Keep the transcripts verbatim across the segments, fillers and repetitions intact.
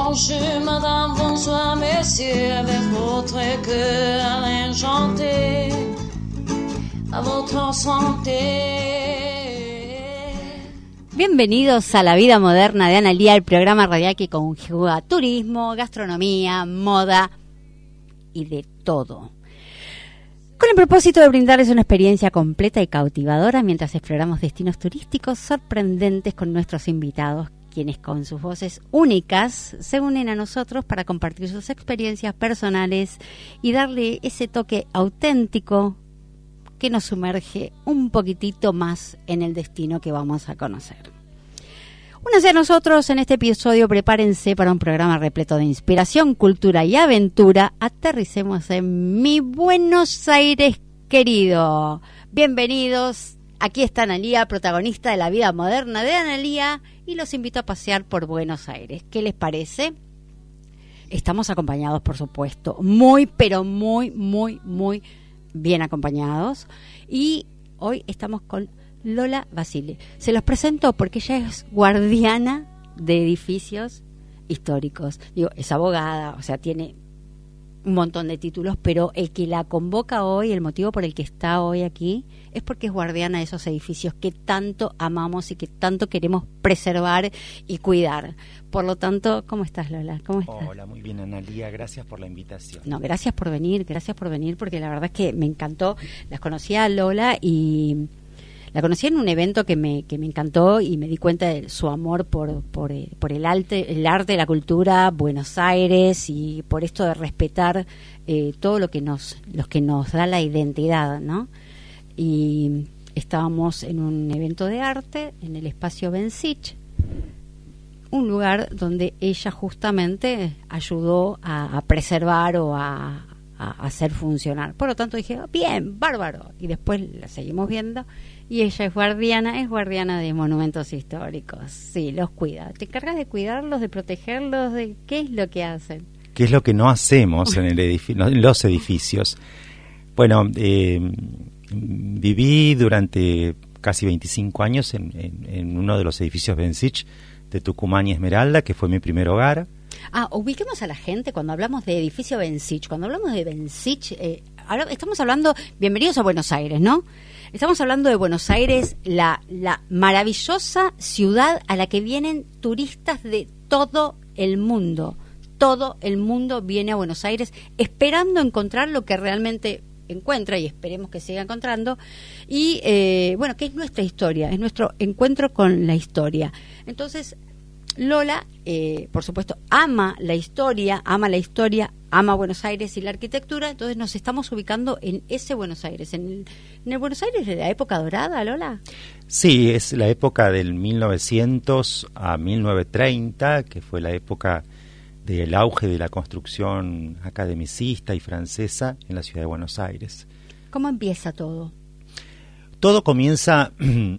Bonjour madame, bonsoir messieurs, avec votre cœur enchanté, a votre santé. Bienvenidos a La Vida Moderna de Analía, el programa radial que conjuga turismo, gastronomía, moda y de todo. Con el propósito de brindarles una experiencia completa y cautivadora mientras exploramos destinos turísticos sorprendentes con nuestros invitados, quienes con sus voces únicas se unen a nosotros para compartir sus experiencias personales y darle ese toque auténtico que nos sumerge un poquitito más en el destino que vamos a conocer. Únanse a nosotros en este episodio, prepárense para un programa repleto de inspiración, cultura y aventura. Aterricemos en mi Buenos Aires querido. Bienvenidos, aquí está Analía, protagonista de La Vida Moderna de Analía, y los invito a pasear por Buenos Aires. ¿Qué les parece? Estamos acompañados, por supuesto, muy, pero muy, muy, muy bien acompañados. Y hoy estamos con Lola Basile. Se los presento porque ella es guardiana de edificios históricos. Digo, es abogada, o sea, tiene un montón de títulos, pero el que la convoca hoy, el motivo por el que está hoy aquí, es porque es guardiana de esos edificios que tanto amamos y que tanto queremos preservar y cuidar. Por lo tanto, ¿cómo estás, Lola? ¿Cómo estás? Hola, muy bien, Analía, gracias por la invitación. No, gracias por venir, gracias por venir, porque la verdad es que me encantó. Las conocí a Lola y la conocí en un evento que me que me encantó y me di cuenta de su amor por por, eh, por el arte, el arte, la cultura, Buenos Aires, y por esto de respetar eh, todo lo que nos lo que nos da la identidad, ¿no? Y estábamos en un evento de arte en el espacio Bensich, un lugar donde ella justamente ayudó a, a preservar o a, a hacer funcionar. Por lo tanto dije, bien, bárbaro. Y después la seguimos viendo y ella es guardiana, es guardiana de monumentos históricos. Sí, los cuida. ¿Te encargas de cuidarlos, de protegerlos? De ¿qué es lo que hacen? ¿Qué es lo que no hacemos en el edificio, en los edificios? Bueno, eh, viví durante casi veinticinco años en, en, en uno de los edificios Bensich de Tucumán y Esmeralda, que fue mi primer hogar. Ah, ubiquemos a la gente cuando hablamos de edificio Bensich. Cuando hablamos de Bensich, eh, ahora estamos hablando, bienvenidos a Buenos Aires, ¿no? Estamos hablando de Buenos Aires, la, la maravillosa ciudad a la que vienen turistas de todo el mundo. Todo el mundo viene a Buenos Aires esperando encontrar lo que realmente encuentra, y esperemos que siga encontrando. Y eh, bueno, que es nuestra historia, es nuestro encuentro con la historia. Entonces, Lola, eh, por supuesto, ama la historia, ama la historia, ama Buenos Aires y la arquitectura. Entonces nos estamos ubicando en ese Buenos Aires, en el, en el Buenos Aires de la época dorada, Lola. Sí, es la época del mil novecientos a mil novecientos treinta, que fue la época del auge de la construcción academicista y francesa en la ciudad de Buenos Aires. ¿Cómo empieza todo? Todo comienza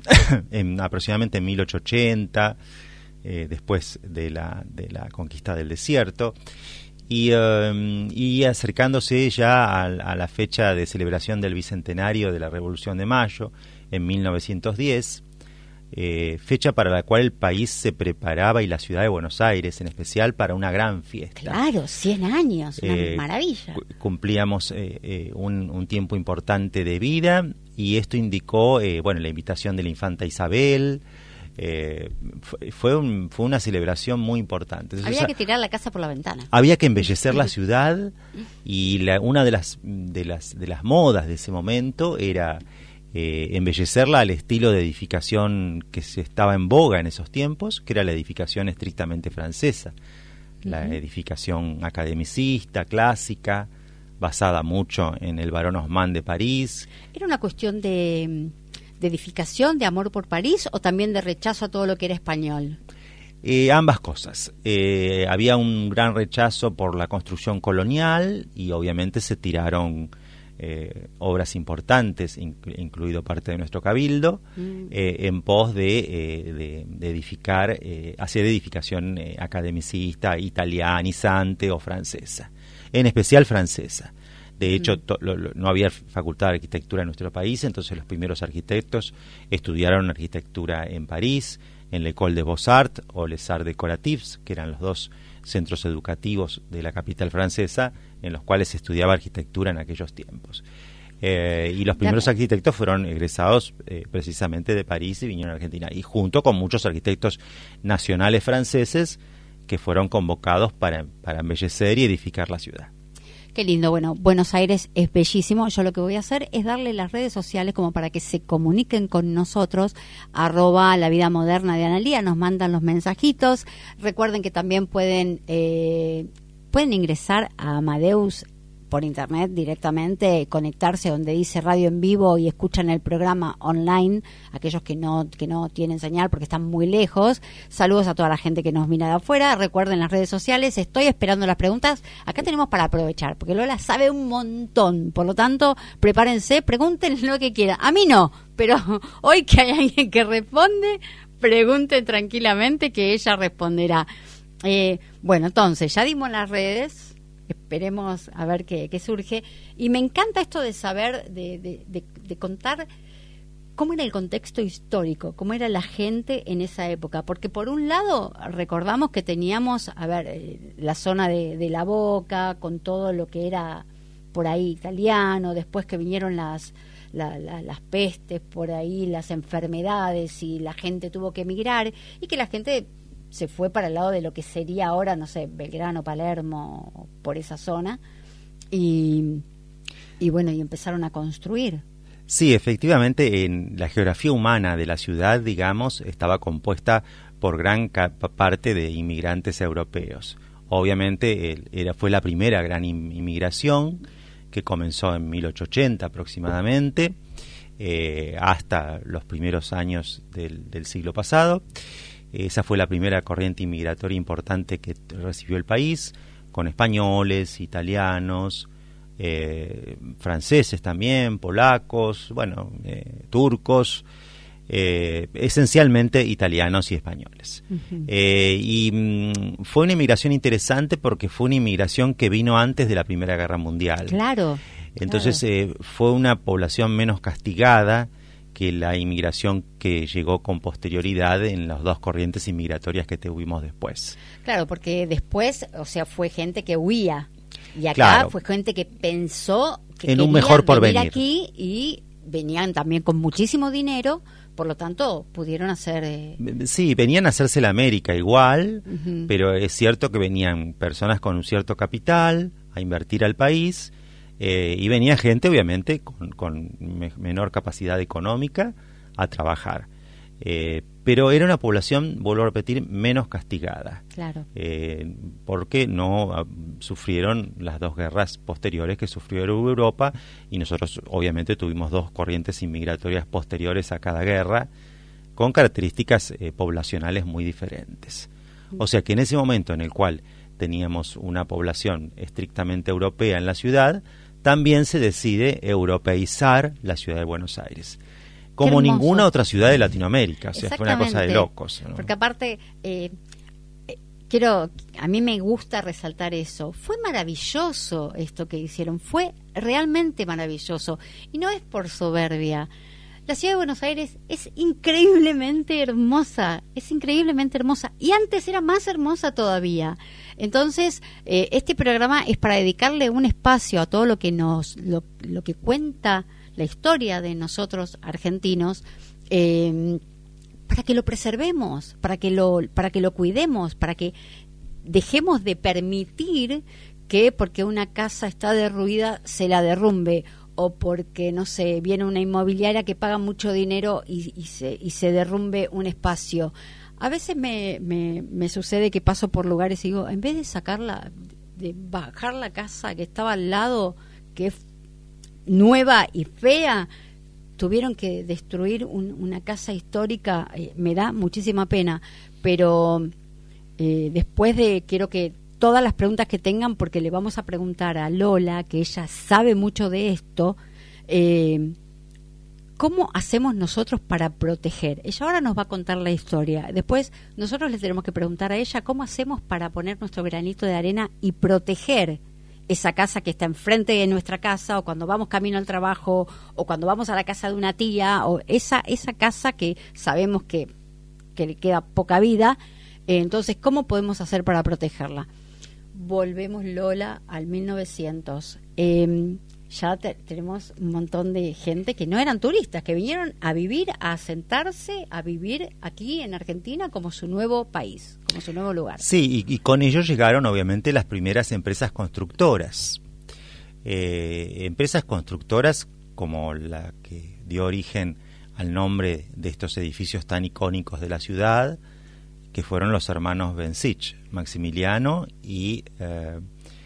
en aproximadamente en mil ochocientos ochenta, eh, después de la, de la conquista del desierto, y, um, y acercándose ya a, a la fecha de celebración del bicentenario de la Revolución de Mayo, en mil novecientos diez, eh, fecha para la cual el país se preparaba, y la ciudad de Buenos Aires en especial, para una gran fiesta. Claro, cien años, una eh, maravilla. Cumplíamos eh, eh, un, un tiempo importante de vida, y esto indicó eh, bueno, la invitación de la infanta Isabel. Eh, fue, un, fue una celebración muy importante. Entonces, había que tirar la casa por la ventana. Había que embellecer la ciudad, y la, una de las, de, las, de las modas de ese momento era eh, embellecerla al estilo de edificación que se estaba en boga en esos tiempos, que era la edificación estrictamente francesa, uh-huh. La edificación academicista, clásica, basada mucho en el Barón Haussmann de París. Era una cuestión de... de edificación, de amor por París, o también de rechazo a todo lo que era español? Eh, ambas cosas. Eh, había un gran rechazo por la construcción colonial, y obviamente se tiraron eh, obras importantes, inc- incluido parte de nuestro cabildo, mm. eh, en pos de, eh, de, de edificar, eh, hacer edificación eh, academicista, italianizante o francesa, en especial francesa. De hecho, to, lo, lo, no había facultad de arquitectura en nuestro país, entonces los primeros arquitectos estudiaron arquitectura en París, en l'École des Beaux-Arts o les Arts Décoratifs, que eran los dos centros educativos de la capital francesa, en los cuales se estudiaba arquitectura en aquellos tiempos. Eh, y los primeros Dame. arquitectos fueron egresados eh, precisamente de París y vinieron a Argentina, y junto con muchos arquitectos nacionales franceses que fueron convocados para, para embellecer y edificar la ciudad. Qué lindo. Bueno, Buenos Aires es bellísimo. Yo lo que voy a hacer es darle las redes sociales como para que se comuniquen con nosotros, arroba La Vida Moderna de Analía, nos mandan los mensajitos. Recuerden que también pueden eh, pueden ingresar a Amadeus por internet directamente, conectarse donde dice radio en vivo y escuchan el programa online, aquellos que no que no tienen señal porque están muy lejos. Saludos a toda la gente que nos mira de afuera. Recuerden las redes sociales, estoy esperando las preguntas. Acá tenemos para aprovechar, porque Lola sabe un montón, por lo tanto, prepárense, pregunten lo que quieran. A mí no, pero hoy que hay alguien que responde, pregunten tranquilamente que ella responderá. Eh, bueno, entonces, ya dimos las redes. Esperemos a ver qué, qué surge. Y me encanta esto de saber, de, de, de, de contar cómo era el contexto histórico, cómo era la gente en esa época. Porque por un lado, recordamos que teníamos, a ver, eh, la zona de, de la Boca, con todo lo que era por ahí italiano, después que vinieron las, la, la, las pestes por ahí, las enfermedades, y la gente tuvo que emigrar, y que la gente se fue para el lado de lo que sería ahora, no sé, Belgrano, Palermo, por esa zona, y, y bueno, y empezaron a construir. Sí, efectivamente, en la geografía humana de la ciudad, digamos, estaba compuesta por gran parte de inmigrantes europeos. Obviamente, el, era, fue la primera gran inmigración, que comenzó en mil ochocientos ochenta aproximadamente, eh, hasta los primeros años del, del siglo pasado. Esa fue la primera corriente inmigratoria importante que recibió el país, con españoles, italianos, eh, franceses también, polacos, bueno, eh, turcos, eh, esencialmente italianos y españoles. Uh-huh. Eh, y mm, fue una inmigración interesante porque fue una inmigración que vino antes de la Primera Guerra Mundial. Claro. Entonces claro. Eh, fue una población menos castigada que la inmigración que llegó con posterioridad en las dos corrientes inmigratorias que tuvimos después. Claro, porque después, o sea, fue gente que huía, y acá claro. fue gente que pensó que en un mejor porvenir venir aquí, y venían también con muchísimo dinero, por lo tanto pudieron hacer... Eh... Sí, venían a hacerse la América igual, uh-huh. pero es cierto que venían personas con un cierto capital a invertir al país. Eh, y venía gente, obviamente, con, con me, menor capacidad económica a trabajar. Eh, pero era una población, vuelvo a repetir, menos castigada. Claro. Eh, porque no uh, sufrieron las dos guerras posteriores que sufrió Europa, y nosotros, obviamente, tuvimos dos corrientes inmigratorias posteriores a cada guerra, con características eh, poblacionales muy diferentes. O sea que en ese momento en el cual teníamos una población estrictamente europea en la ciudad, también se decide europeizar la ciudad de Buenos Aires, como ninguna otra ciudad de Latinoamérica. O sea, fue una cosa de locos, ¿no? Porque aparte, eh, eh, quiero, a mí me gusta resaltar eso. Fue maravilloso esto que hicieron, fue realmente maravilloso. Y no es por soberbia. La ciudad de Buenos Aires es increíblemente hermosa, es increíblemente hermosa, y antes era más hermosa todavía. Entonces, eh, este programa es para dedicarle un espacio a todo lo que nos, lo, lo que cuenta la historia de nosotros argentinos, eh, para que lo preservemos, para que lo, para que lo cuidemos, para que dejemos de permitir que porque una casa está derruida se la derrumbe, o porque, no sé, viene una inmobiliaria que paga mucho dinero y, y, se, y se derrumbe un espacio. A veces me, me, me sucede que paso por lugares y digo, en vez de sacarla, de bajar la casa que estaba al lado, que es nueva y fea, tuvieron que destruir un, una casa histórica. Eh, me da muchísima pena, pero eh, después de, quiero que todas las preguntas que tengan, porque le vamos a preguntar a Lola, que ella sabe mucho de esto, eh, ¿cómo hacemos nosotros para proteger? Ella ahora nos va a contar la historia. Después nosotros le tenemos que preguntar a ella cómo hacemos para poner nuestro granito de arena y proteger esa casa que está enfrente de nuestra casa, o cuando vamos camino al trabajo, o cuando vamos a la casa de una tía, o esa esa casa que sabemos que, que le queda poca vida. Eh, entonces, ¿cómo podemos hacer para protegerla? Volvemos, Lola, al mil novecientos. Eh, ya te, tenemos un montón de gente que no eran turistas, que vinieron a vivir, a asentarse, a vivir aquí en Argentina como su nuevo país, como su nuevo lugar. Sí, y, y con ellos llegaron obviamente las primeras empresas constructoras. Eh, empresas constructoras como la que dio origen al nombre de estos edificios tan icónicos de la ciudad, que fueron los hermanos Bensic, Maximiliano y, eh,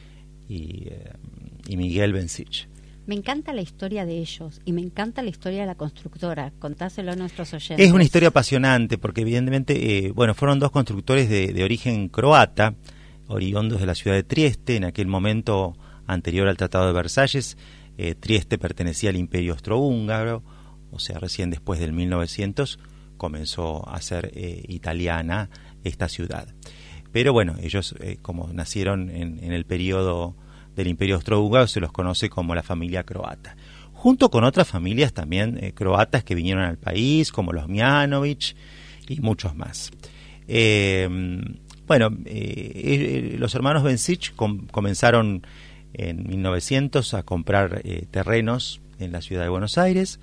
y, eh, y Miguel Bensic. Me encanta la historia de ellos y me encanta la historia de la constructora. Contáselo a nuestros oyentes. Es una historia apasionante porque evidentemente, eh, bueno, fueron dos constructores de, de origen croata, oriundos de la ciudad de Trieste. En aquel momento anterior al Tratado de Versalles, eh, Trieste pertenecía al Imperio Austrohúngaro, o sea, recién después del mil novecientos comenzó a ser eh, italiana esta ciudad. Pero bueno, ellos eh, como nacieron en, en el periodo del Imperio Austrohúngaro, se los conoce como la familia croata, junto con otras familias también eh, croatas que vinieron al país, como los Mianovich y muchos más. Eh, bueno, eh, eh, los hermanos Bensic com- comenzaron en mil novecientos a comprar eh, terrenos en la ciudad de Buenos Aires,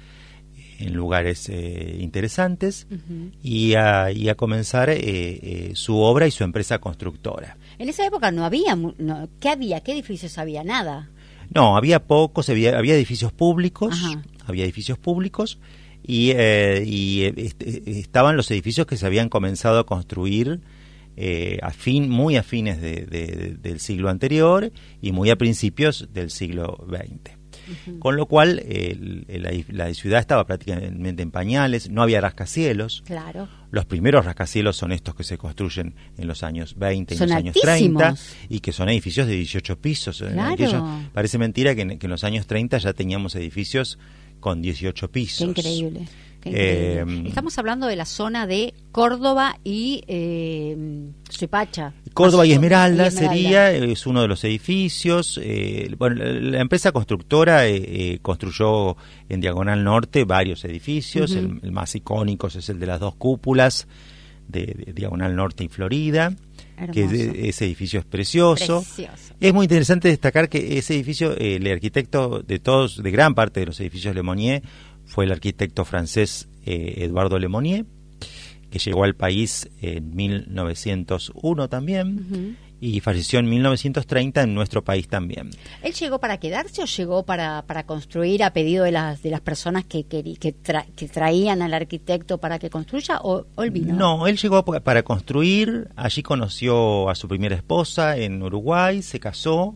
en lugares eh, interesantes, uh-huh. y, a, y a comenzar eh, eh, su obra y su empresa constructora. En esa época no había, no, ¿qué había? ¿Qué edificios había? Nada. No, había pocos, había, había edificios públicos, Ajá. había edificios públicos, y, eh, y este, estaban los edificios que se habían comenzado a construir eh, a fin, muy a fines de, de, del siglo anterior y muy a principios del siglo veinte. Uh-huh. Con lo cual el, el, la, la ciudad estaba prácticamente en pañales, no había rascacielos. Claro. Los primeros rascacielos son estos que se construyen en los años veinte y son en los años altísimos. treinta, y que son edificios de dieciocho pisos. Claro. Aquello, parece mentira que en, que en los años treinta ya teníamos edificios con dieciocho pisos. Qué increíble. Qué increíble. Eh, Estamos hablando de la zona de Córdoba y eh, Suipacha. Córdoba y Esmeralda, y Esmeralda sería, es uno de los edificios. Eh, bueno, la empresa constructora eh, eh, construyó en Diagonal Norte varios edificios. Uh-huh. el, el más icónico es el de las dos cúpulas de, de Diagonal Norte y Florida. Hermoso. Que de, ese edificio es precioso. Precioso. Es muy interesante destacar que ese edificio, eh, el arquitecto de todos, de gran parte de los edificios Le Monnier, fue el arquitecto francés eh, Eduardo Le Monnier, que llegó al país en mil novecientos uno también, uh-huh. y falleció en mil novecientos treinta en nuestro país también. ¿Él llegó para quedarse o llegó para, para construir a pedido de las de las personas que que, que, tra, que traían al arquitecto para que construya, o, o él vino? No, él llegó para construir. Allí conoció a su primera esposa en Uruguay, se casó,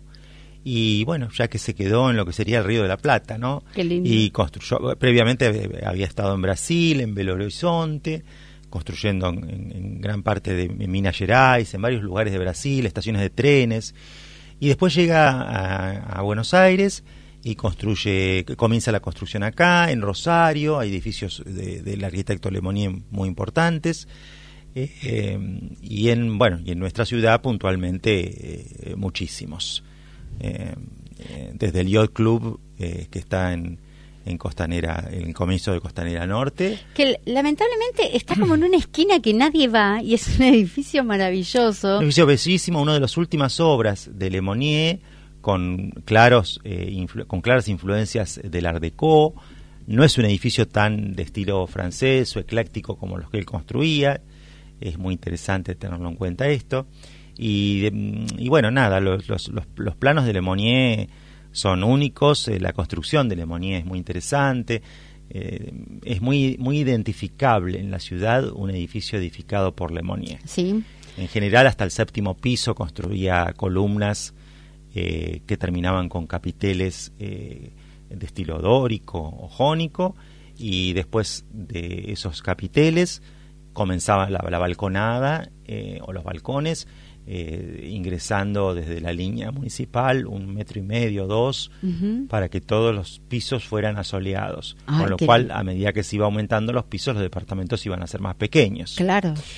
y bueno, ya que se quedó en lo que sería el Río de la Plata, ¿no? Qué lindo. Y construyó, previamente había estado en Brasil, en Belo Horizonte, construyendo en, en, en gran parte de Minas Gerais, en varios lugares de Brasil, estaciones de trenes, y después llega a, a Buenos Aires y construye, comienza la construcción acá, en Rosario, hay edificios de, del arquitecto Le Monnier muy importantes, eh, eh, y en bueno y en nuestra ciudad puntualmente eh, muchísimos. Eh, eh, desde el Yacht Club eh, que está en, en Costanera, en el comienzo de Costanera Norte, que lamentablemente está como en una esquina que nadie va, y es un edificio maravilloso, un edificio bellísimo, una de las últimas obras de Le Monnier, con claros eh, influ- con claras influencias del Art Déco. No es un edificio tan de estilo francés o ecléctico como los que él construía. Es muy interesante tenerlo en cuenta esto. Y, y bueno, nada, los, los, los, los planos de Le Monnier son únicos, eh, la construcción de Le Monnier es muy interesante, eh, es muy muy identificable en la ciudad un edificio edificado por Le Monnier. Sí. En general, hasta el séptimo piso construía columnas eh, que terminaban con capiteles eh, de estilo dórico o jónico, y después de esos capiteles comenzaba la, la balconada eh, o los balcones, Eh, ingresando desde la línea municipal un metro y medio, dos, uh-huh. para que todos los pisos fueran asoleados. Ay, con lo cual, a medida que se iba aumentando los pisos, los departamentos iban a ser más pequeños. Claro.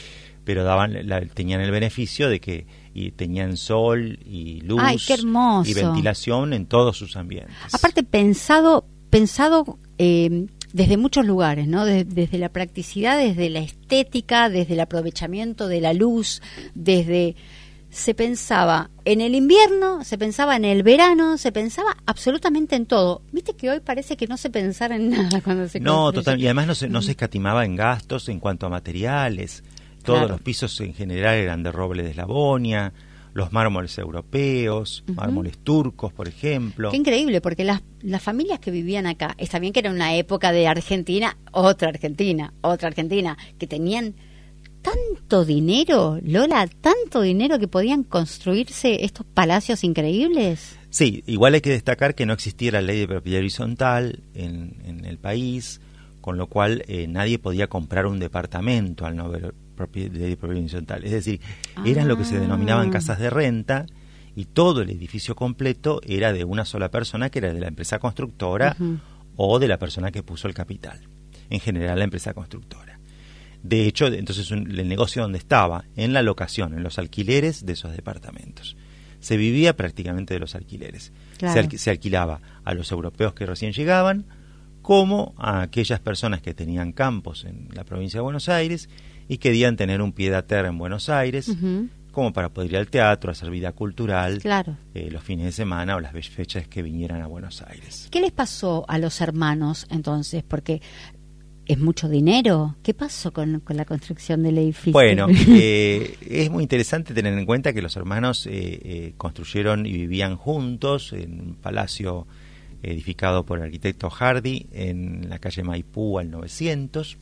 pero daban la, tenían el beneficio de que y tenían sol y luz. Ay, qué hermoso. Y ventilación en todos sus ambientes. Aparte, pensado, pensado eh, desde muchos lugares, ¿no? Desde, desde la practicidad, desde la estética, desde el aprovechamiento de la luz, desde... Se pensaba en el invierno, se pensaba en el verano, se pensaba absolutamente en todo. Viste que hoy parece que no se pensara en nada cuando se No, construye. total, y además no se, no se escatimaba en gastos en cuanto a materiales. Todos Claro. los pisos en general eran de roble de Eslavonia, los mármoles europeos, Ujú. mármoles turcos, por ejemplo. Qué increíble, porque las, las familias que vivían acá, está bien que era una época de Argentina, otra Argentina, otra Argentina, que tenían tanto dinero, Lola, tanto dinero que podían construirse estos palacios increíbles. Sí, igual hay que destacar que no existía la ley de propiedad horizontal en, en el país, con lo cual eh, nadie podía comprar un departamento al no haber propi- ley de propiedad horizontal. Es decir, eran lo que se denominaban casas de renta y todo el edificio completo era de una sola persona, que era de la empresa constructora Ujú. o de la persona que puso el capital. En general, la empresa constructora. De hecho, entonces un- el negocio donde estaba, en la locación, en los alquileres de esos departamentos. Se vivía prácticamente de los alquileres. Claro. Se, alqui- se alquilaba a los europeos que recién llegaban, como a aquellas personas que tenían campos en la provincia de Buenos Aires y querían tener un pied a terre en Buenos Aires, Ujú. como para poder ir al teatro, hacer vida cultural, Claro. eh, los fines de semana o las ve- fechas que vinieran a Buenos Aires. ¿Qué les pasó a los hermanos entonces? Porque es mucho dinero. ¿Qué pasó con, con la construcción del edificio? Bueno, eh, es muy interesante tener en cuenta que los hermanos eh, eh, construyeron y vivían juntos en un palacio edificado por el arquitecto Hardy en la calle Maipú al novecientos.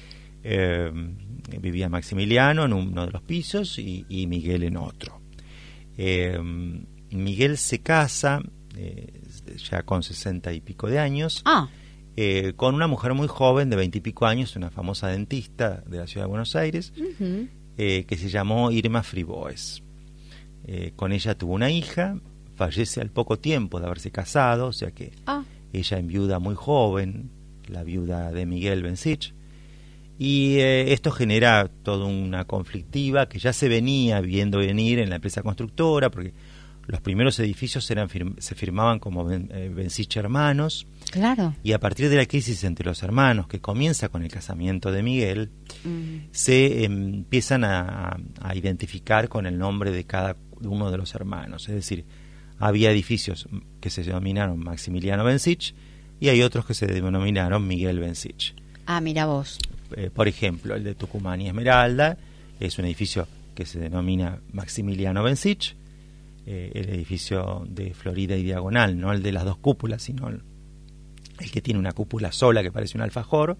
Eh, vivía Maximiliano en uno de los pisos y, y Miguel en otro. Eh, Miguel se casa eh, ya con sesenta y pico de años. Ah, Eh, con una mujer muy joven de veinte y pico años, una famosa dentista de la ciudad de Buenos Aires, ujú. eh, que se llamó Irma Friboes. Eh, con ella tuvo una hija, fallece al poco tiempo de haberse casado, o sea que Ah, ella enviuda muy joven, la viuda de Miguel Bencich, y eh, esto genera toda una conflictiva que ya se venía viendo venir en la empresa constructora, porque los primeros edificios eran firm- se firmaban como Ben- eh, Bencich Hermanos, claro. y a partir de la crisis entre los hermanos, que comienza con el casamiento de Miguel, Mm. se eh, empiezan a, a identificar con el nombre de cada uno de los hermanos. Es decir, había edificios que se denominaron Maximiliano Bencich y hay otros que se denominaron Miguel Bencich. Ah, mira vos. Eh, por ejemplo, el de Tucumán y Esmeralda es un edificio que se denomina Maximiliano Bencich. Eh, el edificio de Florida y Diagonal, no el de las dos cúpulas, sino el, el que tiene una cúpula sola que parece un alfajor.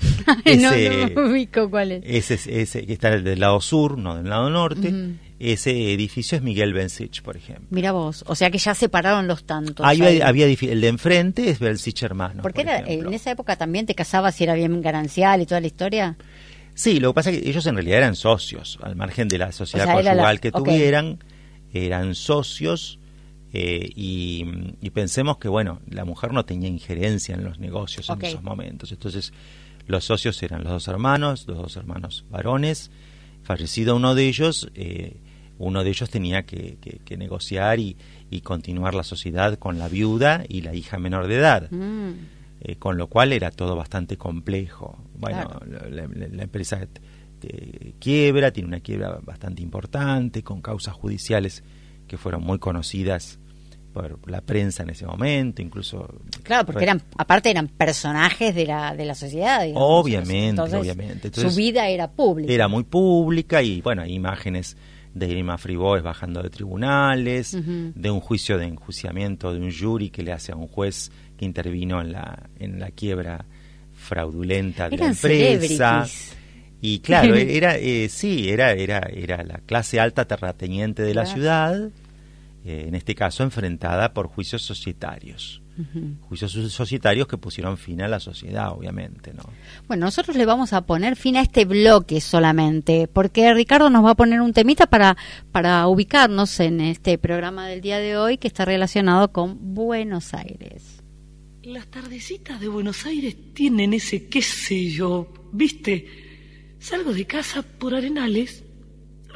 Ese, no, no ubico cuál es. Ese, ese que está del lado sur, no del lado norte. Ujú. Ese edificio es Miguel Bencich, por ejemplo. Mira vos, o sea que ya separaron los tantos. Ahí ahí. había, había edifi- el de enfrente es Bencich Hermanos. Porque por era, ejemplo. en esa época también te casabas si era bien ganancial y toda la historia. Sí, lo que pasa es que ellos en realidad eran socios, al margen de la sociedad O sea, era conyugal la- que ok. tuvieran, eran socios. Eh, y, y pensemos que, bueno, la mujer no tenía injerencia en los negocios Ok. en esos momentos. Entonces, los socios eran los dos hermanos, los dos hermanos varones. Fallecido uno de ellos, eh, uno de ellos tenía que, que- que negociar y, y continuar la sociedad con la viuda y la hija menor de edad. Mm. Eh, con lo cual era todo bastante complejo. Bueno, Claro. la, la- la empresa eh, quiebra, tiene una quiebra bastante importante, con causas judiciales que fueron muy conocidas por la prensa en ese momento, incluso... Claro, porque fue- eran, aparte eran personajes de la, de la sociedad. digamos. Obviamente, Entonces, obviamente. Entonces, su vida era pública. Era muy pública y, bueno, hay imágenes de Irma Friboes bajando de tribunales, Ujú. de un juicio de enjuiciamiento de un jury que le hace a un juez que intervino en la, en la quiebra fraudulenta de Eran la empresa. celebrities. Y claro, era eh, sí, era, era, era la clase alta terrateniente de la Claro. ciudad, eh, en este caso enfrentada por juicios societarios. Ujú. Juicios societarios que pusieron fin a la sociedad, obviamente, ¿no? Bueno, nosotros le vamos a poner fin a este bloque solamente, porque Ricardo nos va a poner un temita para, para ubicarnos en este programa del día de hoy que está relacionado con Buenos Aires. Las tardecitas de Buenos Aires tienen ese qué sé yo, ¿viste? Salgo de casa por Arenales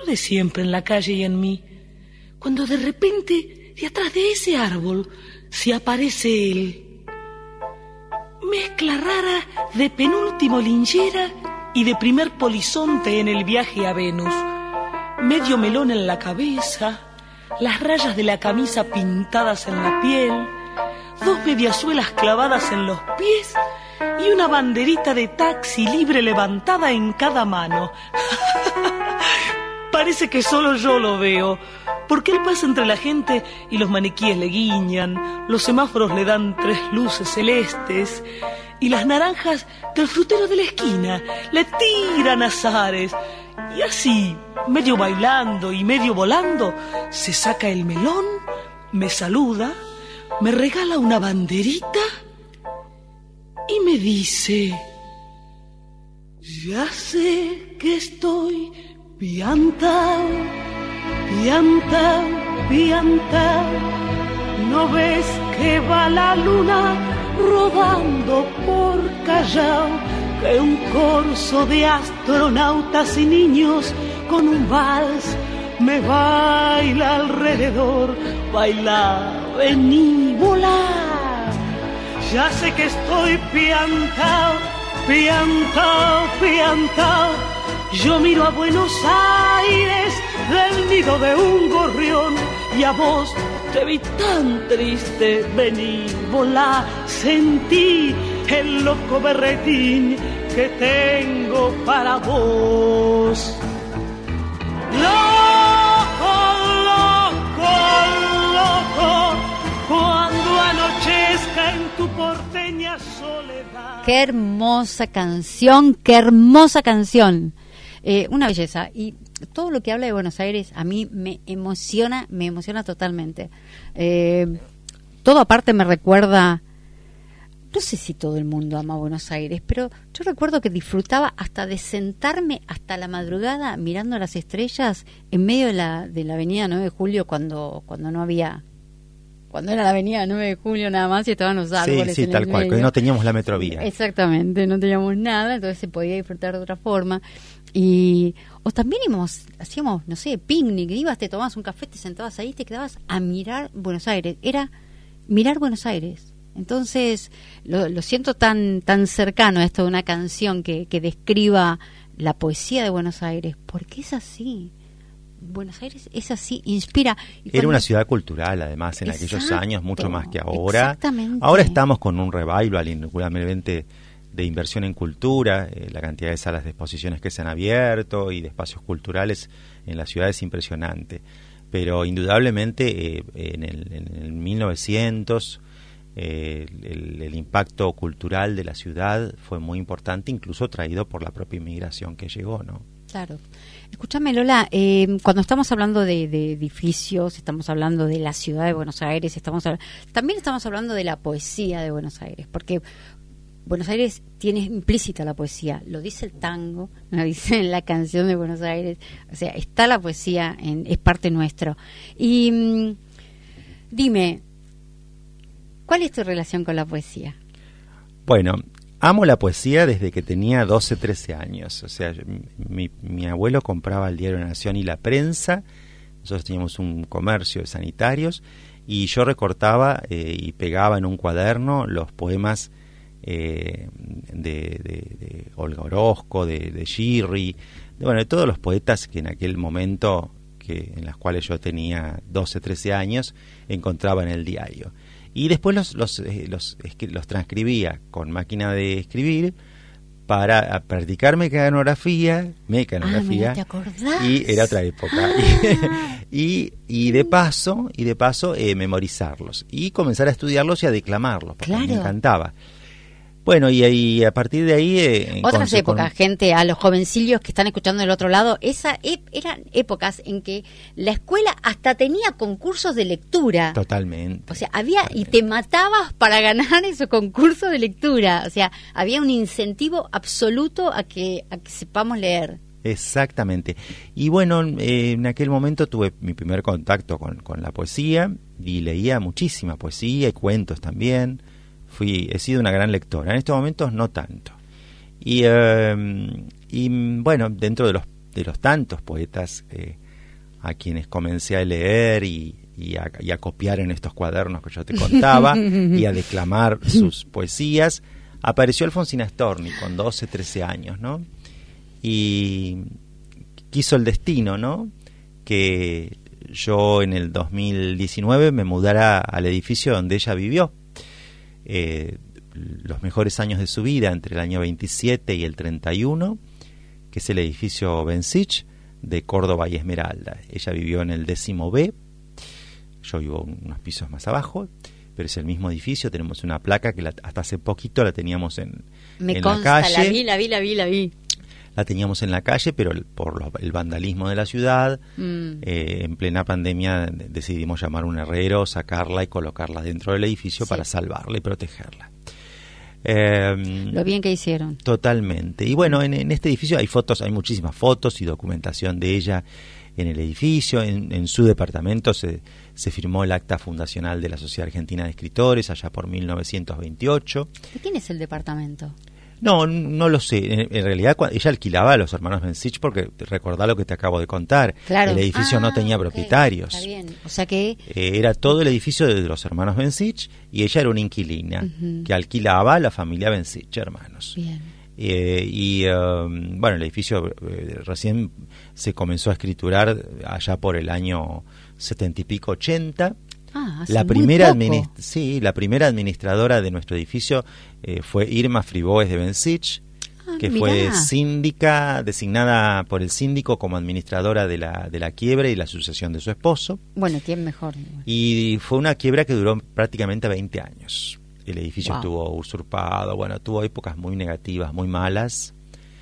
lo de siempre en la calle y en mí, cuando de repente, de atrás de ese árbol, se aparece él. Mezcla rara de penúltimo linchera y de primer polizonte en el viaje a Venus. Medio melón en la cabeza, las rayas de la camisa pintadas en la piel, dos mediasuelas clavadas en los pies y una banderita de taxi libre levantada en cada mano. Parece que solo yo lo veo, porque él pasa entre la gente y los maniquíes le guiñan, los semáforos le dan tres luces celestes y las naranjas del frutero de la esquina le tiran azares. Y así, medio bailando y medio volando, se saca el melón, me saluda, me regala una banderita y me dice: ya sé que estoy piantao, piantao, piantao. ¿No ves que va la luna rodando por Callao? Que un corso de astronautas y niños con un vals me baila alrededor. Baila, vení, volá. Ya sé que estoy piantao, piantao, piantao. Yo miro a Buenos Aires del nido de un gorrión y a vos te vi tan triste. Vení, volá, sentí el loco berretín que tengo para vos. Loco, loco, loco, cuando anochezca en tu porteña soledad. Qué hermosa canción, qué hermosa canción. Eh, una belleza. Y todo lo que habla de Buenos Aires a mí me emociona, me emociona totalmente. Eh, todo aparte me recuerda, no sé si todo el mundo ama Buenos Aires, pero yo recuerdo que disfrutaba hasta de sentarme hasta la madrugada mirando las estrellas en medio de la, de la avenida nueve de julio cuando, cuando no había, cuando era la avenida nueve de julio nada más y estaban los árboles. Sí, sí, en tal el cual, medio. que no teníamos la metrovía. Exactamente, no teníamos nada, entonces se podía disfrutar de otra forma. Y o también íbamos, hacíamos, no sé, picnic, ibas, te tomabas un café, te sentabas ahí, te quedabas a mirar Buenos Aires. Era mirar Buenos Aires. Entonces, lo, lo siento tan tan cercano a esto de una canción que, que describa la poesía de Buenos Aires, porque es así. Buenos Aires es así, inspira. Y Era cuando... una ciudad cultural, además, en Exacto, aquellos años, mucho más que ahora. Exactamente. Ahora estamos con un revival, indudablemente, de inversión en cultura. Eh, la cantidad de salas de exposiciones que se han abierto y de espacios culturales en la ciudad es impresionante. Pero indudablemente, eh, en, el, en el mil novecientos, eh, el, el impacto cultural de la ciudad fue muy importante, incluso traído por la propia inmigración que llegó, ¿no? Claro. Escúchame, Lola, eh, cuando estamos hablando de, de edificios, estamos hablando de la ciudad de Buenos Aires, estamos hab- también estamos hablando de la poesía de Buenos Aires, porque Buenos Aires tiene implícita la poesía, lo dice el tango, lo dice en la canción de Buenos Aires, o sea, está la poesía, en, es parte nuestro. Y mm, dime, ¿cuál es tu relación con la poesía? Bueno, amo la poesía desde que tenía doce, trece años. O sea, mi, mi abuelo compraba el diario La Nación y La Prensa. Nosotros teníamos un comercio de sanitarios y yo recortaba eh, y pegaba en un cuaderno los poemas eh, de, de, de Olga Orozco, de, de Girri, de, bueno, de todos los poetas que en aquel momento, que en las cuales yo tenía doce, trece años, encontraba en el diario. Y después los los, eh, los, los transcribía con máquina de escribir para practicar mecanografía, mecanografía. Ah, ¿te acordás? Y era otra época. y, y de paso, y de paso eh, memorizarlos y comenzar a estudiarlos y a declamarlos, porque Claro. me encantaba. Bueno, y, y a partir de ahí... Eh, Otras con, épocas, con... gente, a los jovencillos que están escuchando del otro lado, esa ep- eran épocas en que la escuela hasta tenía concursos de lectura. Totalmente. O sea, había, totalmente. y te matabas para ganar esos concursos de lectura. O sea, había un incentivo absoluto a que, a que sepamos leer. Exactamente. Y bueno, eh, en aquel momento tuve mi primer contacto con, con la poesía y leía muchísima poesía y cuentos también. Fui, he sido una gran lectora. En estos momentos no tanto. Y, eh, y bueno, dentro de los de los tantos poetas eh, a quienes comencé a leer y, y, a, y a copiar en estos cuadernos que yo te contaba y a declamar sus poesías, apareció Alfonsina Storni con doce, trece años, ¿no? Y quiso el destino, ¿no?, que yo en el dos mil diecinueve me mudara al edificio donde ella vivió. Eh, los mejores años de su vida, entre el año veintisiete y el treinta y uno, que es el edificio Bensich de Córdoba y Esmeralda. Ella vivió en el décimo B, yo vivo unos pisos más abajo, pero es el mismo edificio. Tenemos una placa que la, hasta hace poquito la teníamos en, Me en consta, la calle. la vi, la vi, la vi, la vi. La teníamos en la calle, pero el, por lo, el vandalismo de la ciudad, Mm. eh, en plena pandemia de- decidimos llamar a un herrero, sacarla y colocarla dentro del edificio Sí. para salvarla y protegerla. Eh, Lo bien que hicieron. Totalmente. Y bueno, en, en este edificio hay fotos, hay muchísimas fotos y documentación de ella en el edificio. En, en su departamento se, se firmó el acta fundacional de la Sociedad Argentina de Escritores allá por mil novecientos veintiocho. ¿De quién es el departamento? No, no lo sé. En, en realidad cua- ella alquilaba a los hermanos Bensich porque recordá lo que te acabo de contar. Claro. El edificio Ah, no tenía ok, propietarios. Está bien. O sea que Eh, era todo el edificio de los hermanos Bensich y ella era una inquilina Ujú. que alquilaba a la familia Bensich, hermanos. bien. Eh, y um, bueno, el edificio eh, recién se comenzó a escriturar allá por el año setenta y pico, ochenta. Ah, hace La muy primera, poco. adminis- sí, la primera administradora de nuestro edificio eh, fue Irma Friboes de Bensich, Ah, que mirá. fue síndica, designada por el síndico como administradora de la, de la quiebra y la sucesión de su esposo. Bueno, ¿quién mejor? Y fue una quiebra que duró prácticamente veinte años. El edificio Wow. estuvo usurpado, bueno, tuvo épocas muy negativas, muy malas,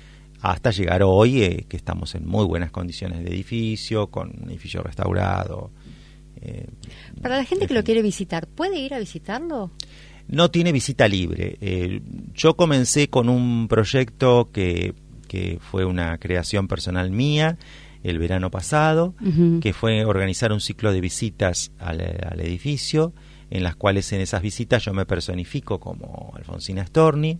hasta llegar hoy eh, que estamos en muy buenas condiciones de edificio, con un edificio restaurado. eh, Para la gente en que lo fin. quiere visitar, ¿puede ir a visitarlo? No tiene visita libre. Eh, yo comencé con un proyecto que, que fue una creación personal mía el verano pasado, Ujú. que fue organizar un ciclo de visitas al, al edificio, en las cuales en esas visitas yo me personifico como Alfonsina Storni,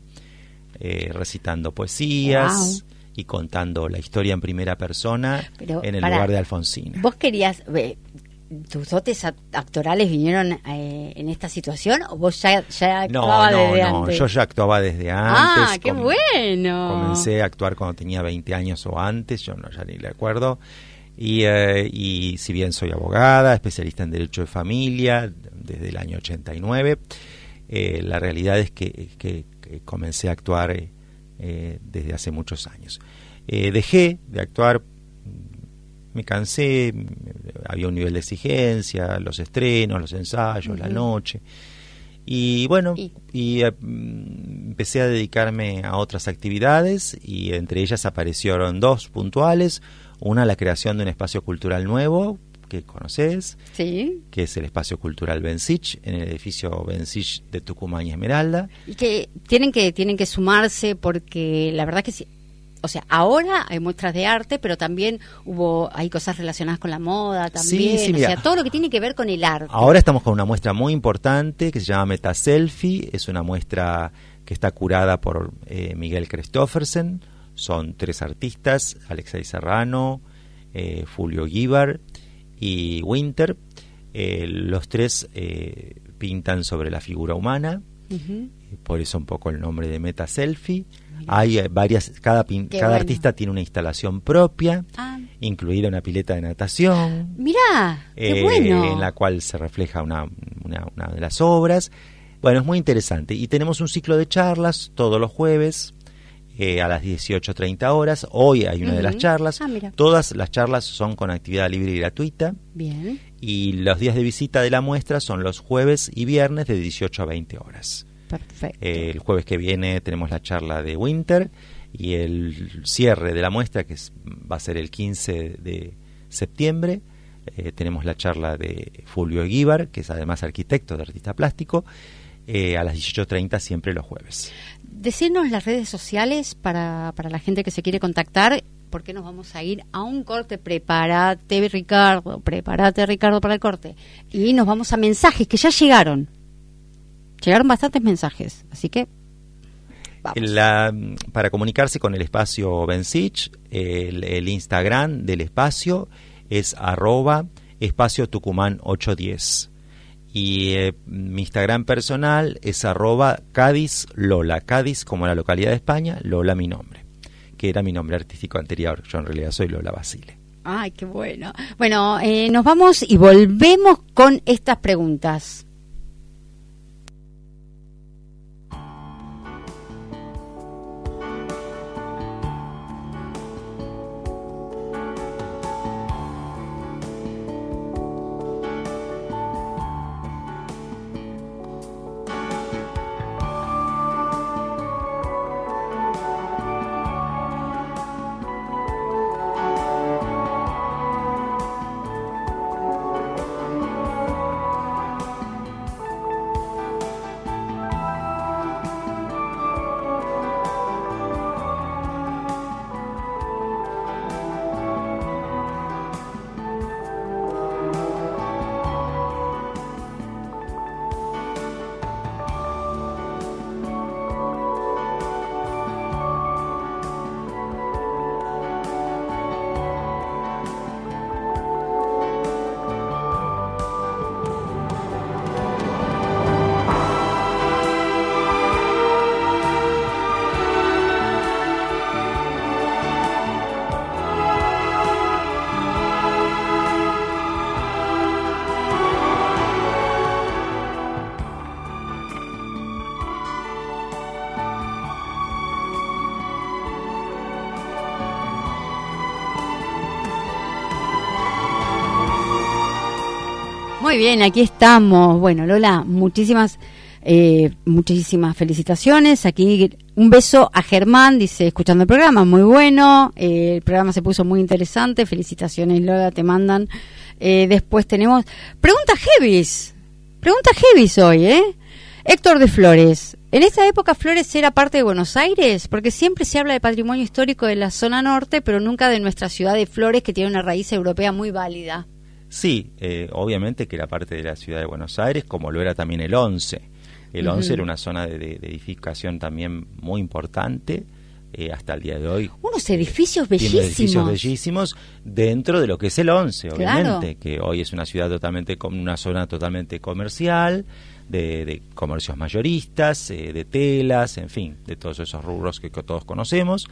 eh, recitando poesías Wow. y contando la historia en primera persona Pero, en el pará, lugar de Alfonsina. ¿Vos querías, ve, tus dotes act- actorales vinieron eh, en esta situación o vos ya, ya No, actuabas no, desde no, antes? yo ya actuaba desde antes. Ah, qué com- bueno. Comencé a actuar cuando tenía veinte años o antes, yo no ya ni le acuerdo. Y, eh, y si bien soy abogada, especialista en Derecho de Familia, desde el año ochenta y nueve, eh, la realidad es que, que- que comencé a actuar eh, eh, desde hace muchos años. Eh, dejé de actuar, me cansé, había un nivel de exigencia, los estrenos, los ensayos, la Ujú. noche. Y bueno, Y- y eh, mm, empecé a dedicarme a otras actividades y entre ellas aparecieron dos puntuales. Una, la creación de un espacio cultural nuevo que conoces, Sí. que es el espacio cultural Bensich, en el edificio Bensich de Tucumán y Esmeralda. Y que tienen que tienen que sumarse porque la verdad que sí. O sea, ahora hay muestras de arte, pero también hubo hay cosas relacionadas con la moda también, Sí, sí, o mira. sea, todo lo que tiene que ver con el arte. Ahora estamos con una muestra muy importante que se llama Meta Selfie. Es una muestra que está curada por eh, Miguel Christoffersen. Son tres artistas, Alexei Serrano, eh, Fulvio Guíbar y Winter. Eh, los tres eh, pintan sobre la figura humana, Ujú. por eso un poco el nombre de Meta Selfie. Hay eh, varias, cada, pin- Qué cada bueno. artista tiene una instalación propia, Ah, incluida una pileta de natación. mirá, qué eh, bueno. en la cual se refleja una, una, una de las obras. Bueno, es muy interesante. Y tenemos un ciclo de charlas todos los jueves eh, a las dieciocho treinta horas. Hoy hay una de las Ujú. charlas. Ah, mira. Todas las charlas son con actividad libre y gratuita. Bien. Y los días de visita de la muestra son los jueves y viernes de dieciocho a veinte horas. Perfecto. Eh, el jueves que viene tenemos la charla de Winter y el cierre de la muestra, que es- va a ser el quince de septiembre, eh, tenemos la charla de Fulvio Guíbar, que es además arquitecto de artista plástico, eh, a las dieciocho treinta siempre los jueves. Decirnos las redes sociales para, para la gente que se quiere contactar, porque nos vamos a ir a un corte. Prepárate, Ricardo, prepárate, Ricardo, para el corte. Y nos vamos a mensajes que ya llegaron. Llegaron bastantes mensajes, así que La, para comunicarse con el espacio Bensich, el, el Instagram del espacio es arroba espacio Tucumán ochocientos diez. Y eh, mi Instagram personal es arroba Cádiz Lola. Cádiz como la localidad de España, Lola mi nombre, que era mi nombre artístico anterior. Yo en realidad soy Lola Basile. Ay, qué bueno. Bueno, eh, nos vamos y volvemos con estas preguntas. Muy bien, aquí estamos. Bueno, Lola, muchísimas eh, muchísimas felicitaciones. Aquí un beso a Germán, dice, escuchando el programa, muy bueno. Eh, el programa se puso muy interesante. Felicitaciones, Lola, te mandan. Eh, después tenemos preguntas heavies. Preguntas heavies hoy, ¿eh? Héctor de Flores. ¿En esta época Flores era parte de Buenos Aires? Porque siempre se habla de patrimonio histórico de la zona norte, pero nunca de nuestra ciudad de Flores, que tiene una raíz europea muy válida. Sí, eh, obviamente que era parte de la ciudad de Buenos Aires, como lo era también el once. El uh-huh. once era una zona de, de, de edificación también muy importante, eh, hasta el día de hoy. Unos edificios eh, bellísimos. Edificios bellísimos dentro de lo que es el once, obviamente, claro. Que hoy es una ciudad totalmente, una zona totalmente comercial, de, de comercios mayoristas, eh, de telas, en fin, de todos esos rubros que todos conocemos.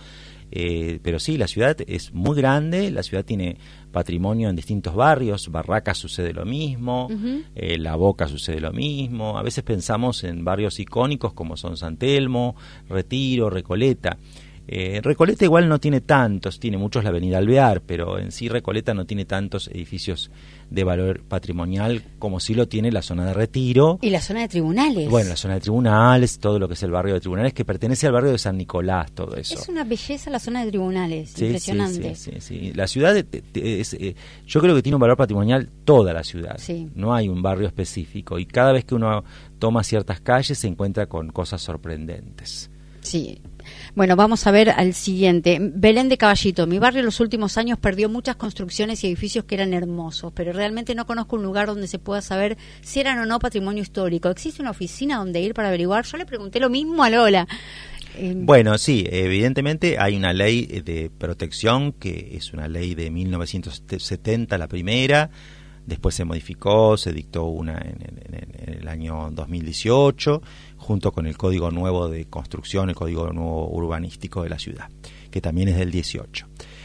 Eh, pero sí, la ciudad es muy grande, la ciudad tiene patrimonio en distintos barrios. Barracas sucede lo mismo, uh-huh. eh, La Boca sucede lo mismo. A veces pensamos en barrios icónicos como son San Telmo, Retiro, Recoleta. Eh, Recoleta igual no tiene tantos, tiene muchos la Avenida Alvear, pero en sí Recoleta no tiene tantos edificios de valor patrimonial como sí lo tiene la zona de Retiro. Y la zona de Tribunales. Bueno, la zona de Tribunales, todo lo que es el barrio de Tribunales, que pertenece al barrio de San Nicolás, todo eso. Es una belleza la zona de Tribunales, sí, impresionante. Sí, sí, sí, sí. La ciudad, de, de, de, es, eh, yo creo que tiene un valor patrimonial toda la ciudad. Sí. No hay un barrio específico y cada vez que uno toma ciertas calles se encuentra con cosas sorprendentes. Sí. Bueno, vamos a ver al siguiente. Belén de Caballito. Mi barrio en los últimos años perdió muchas construcciones y edificios que eran hermosos, pero realmente no conozco un lugar donde se pueda saber si eran o no patrimonio histórico. ¿Existe una oficina donde ir para averiguar? Yo le pregunté lo mismo a Lola. Eh, bueno, sí, evidentemente hay una ley de protección que es una ley de mil novecientos setenta, la primera. Después se modificó, se dictó una en, en, en el año dos mil dieciocho, junto con el Código Nuevo de Construcción, el Código Nuevo Urbanístico de la ciudad, que también es del dieciocho.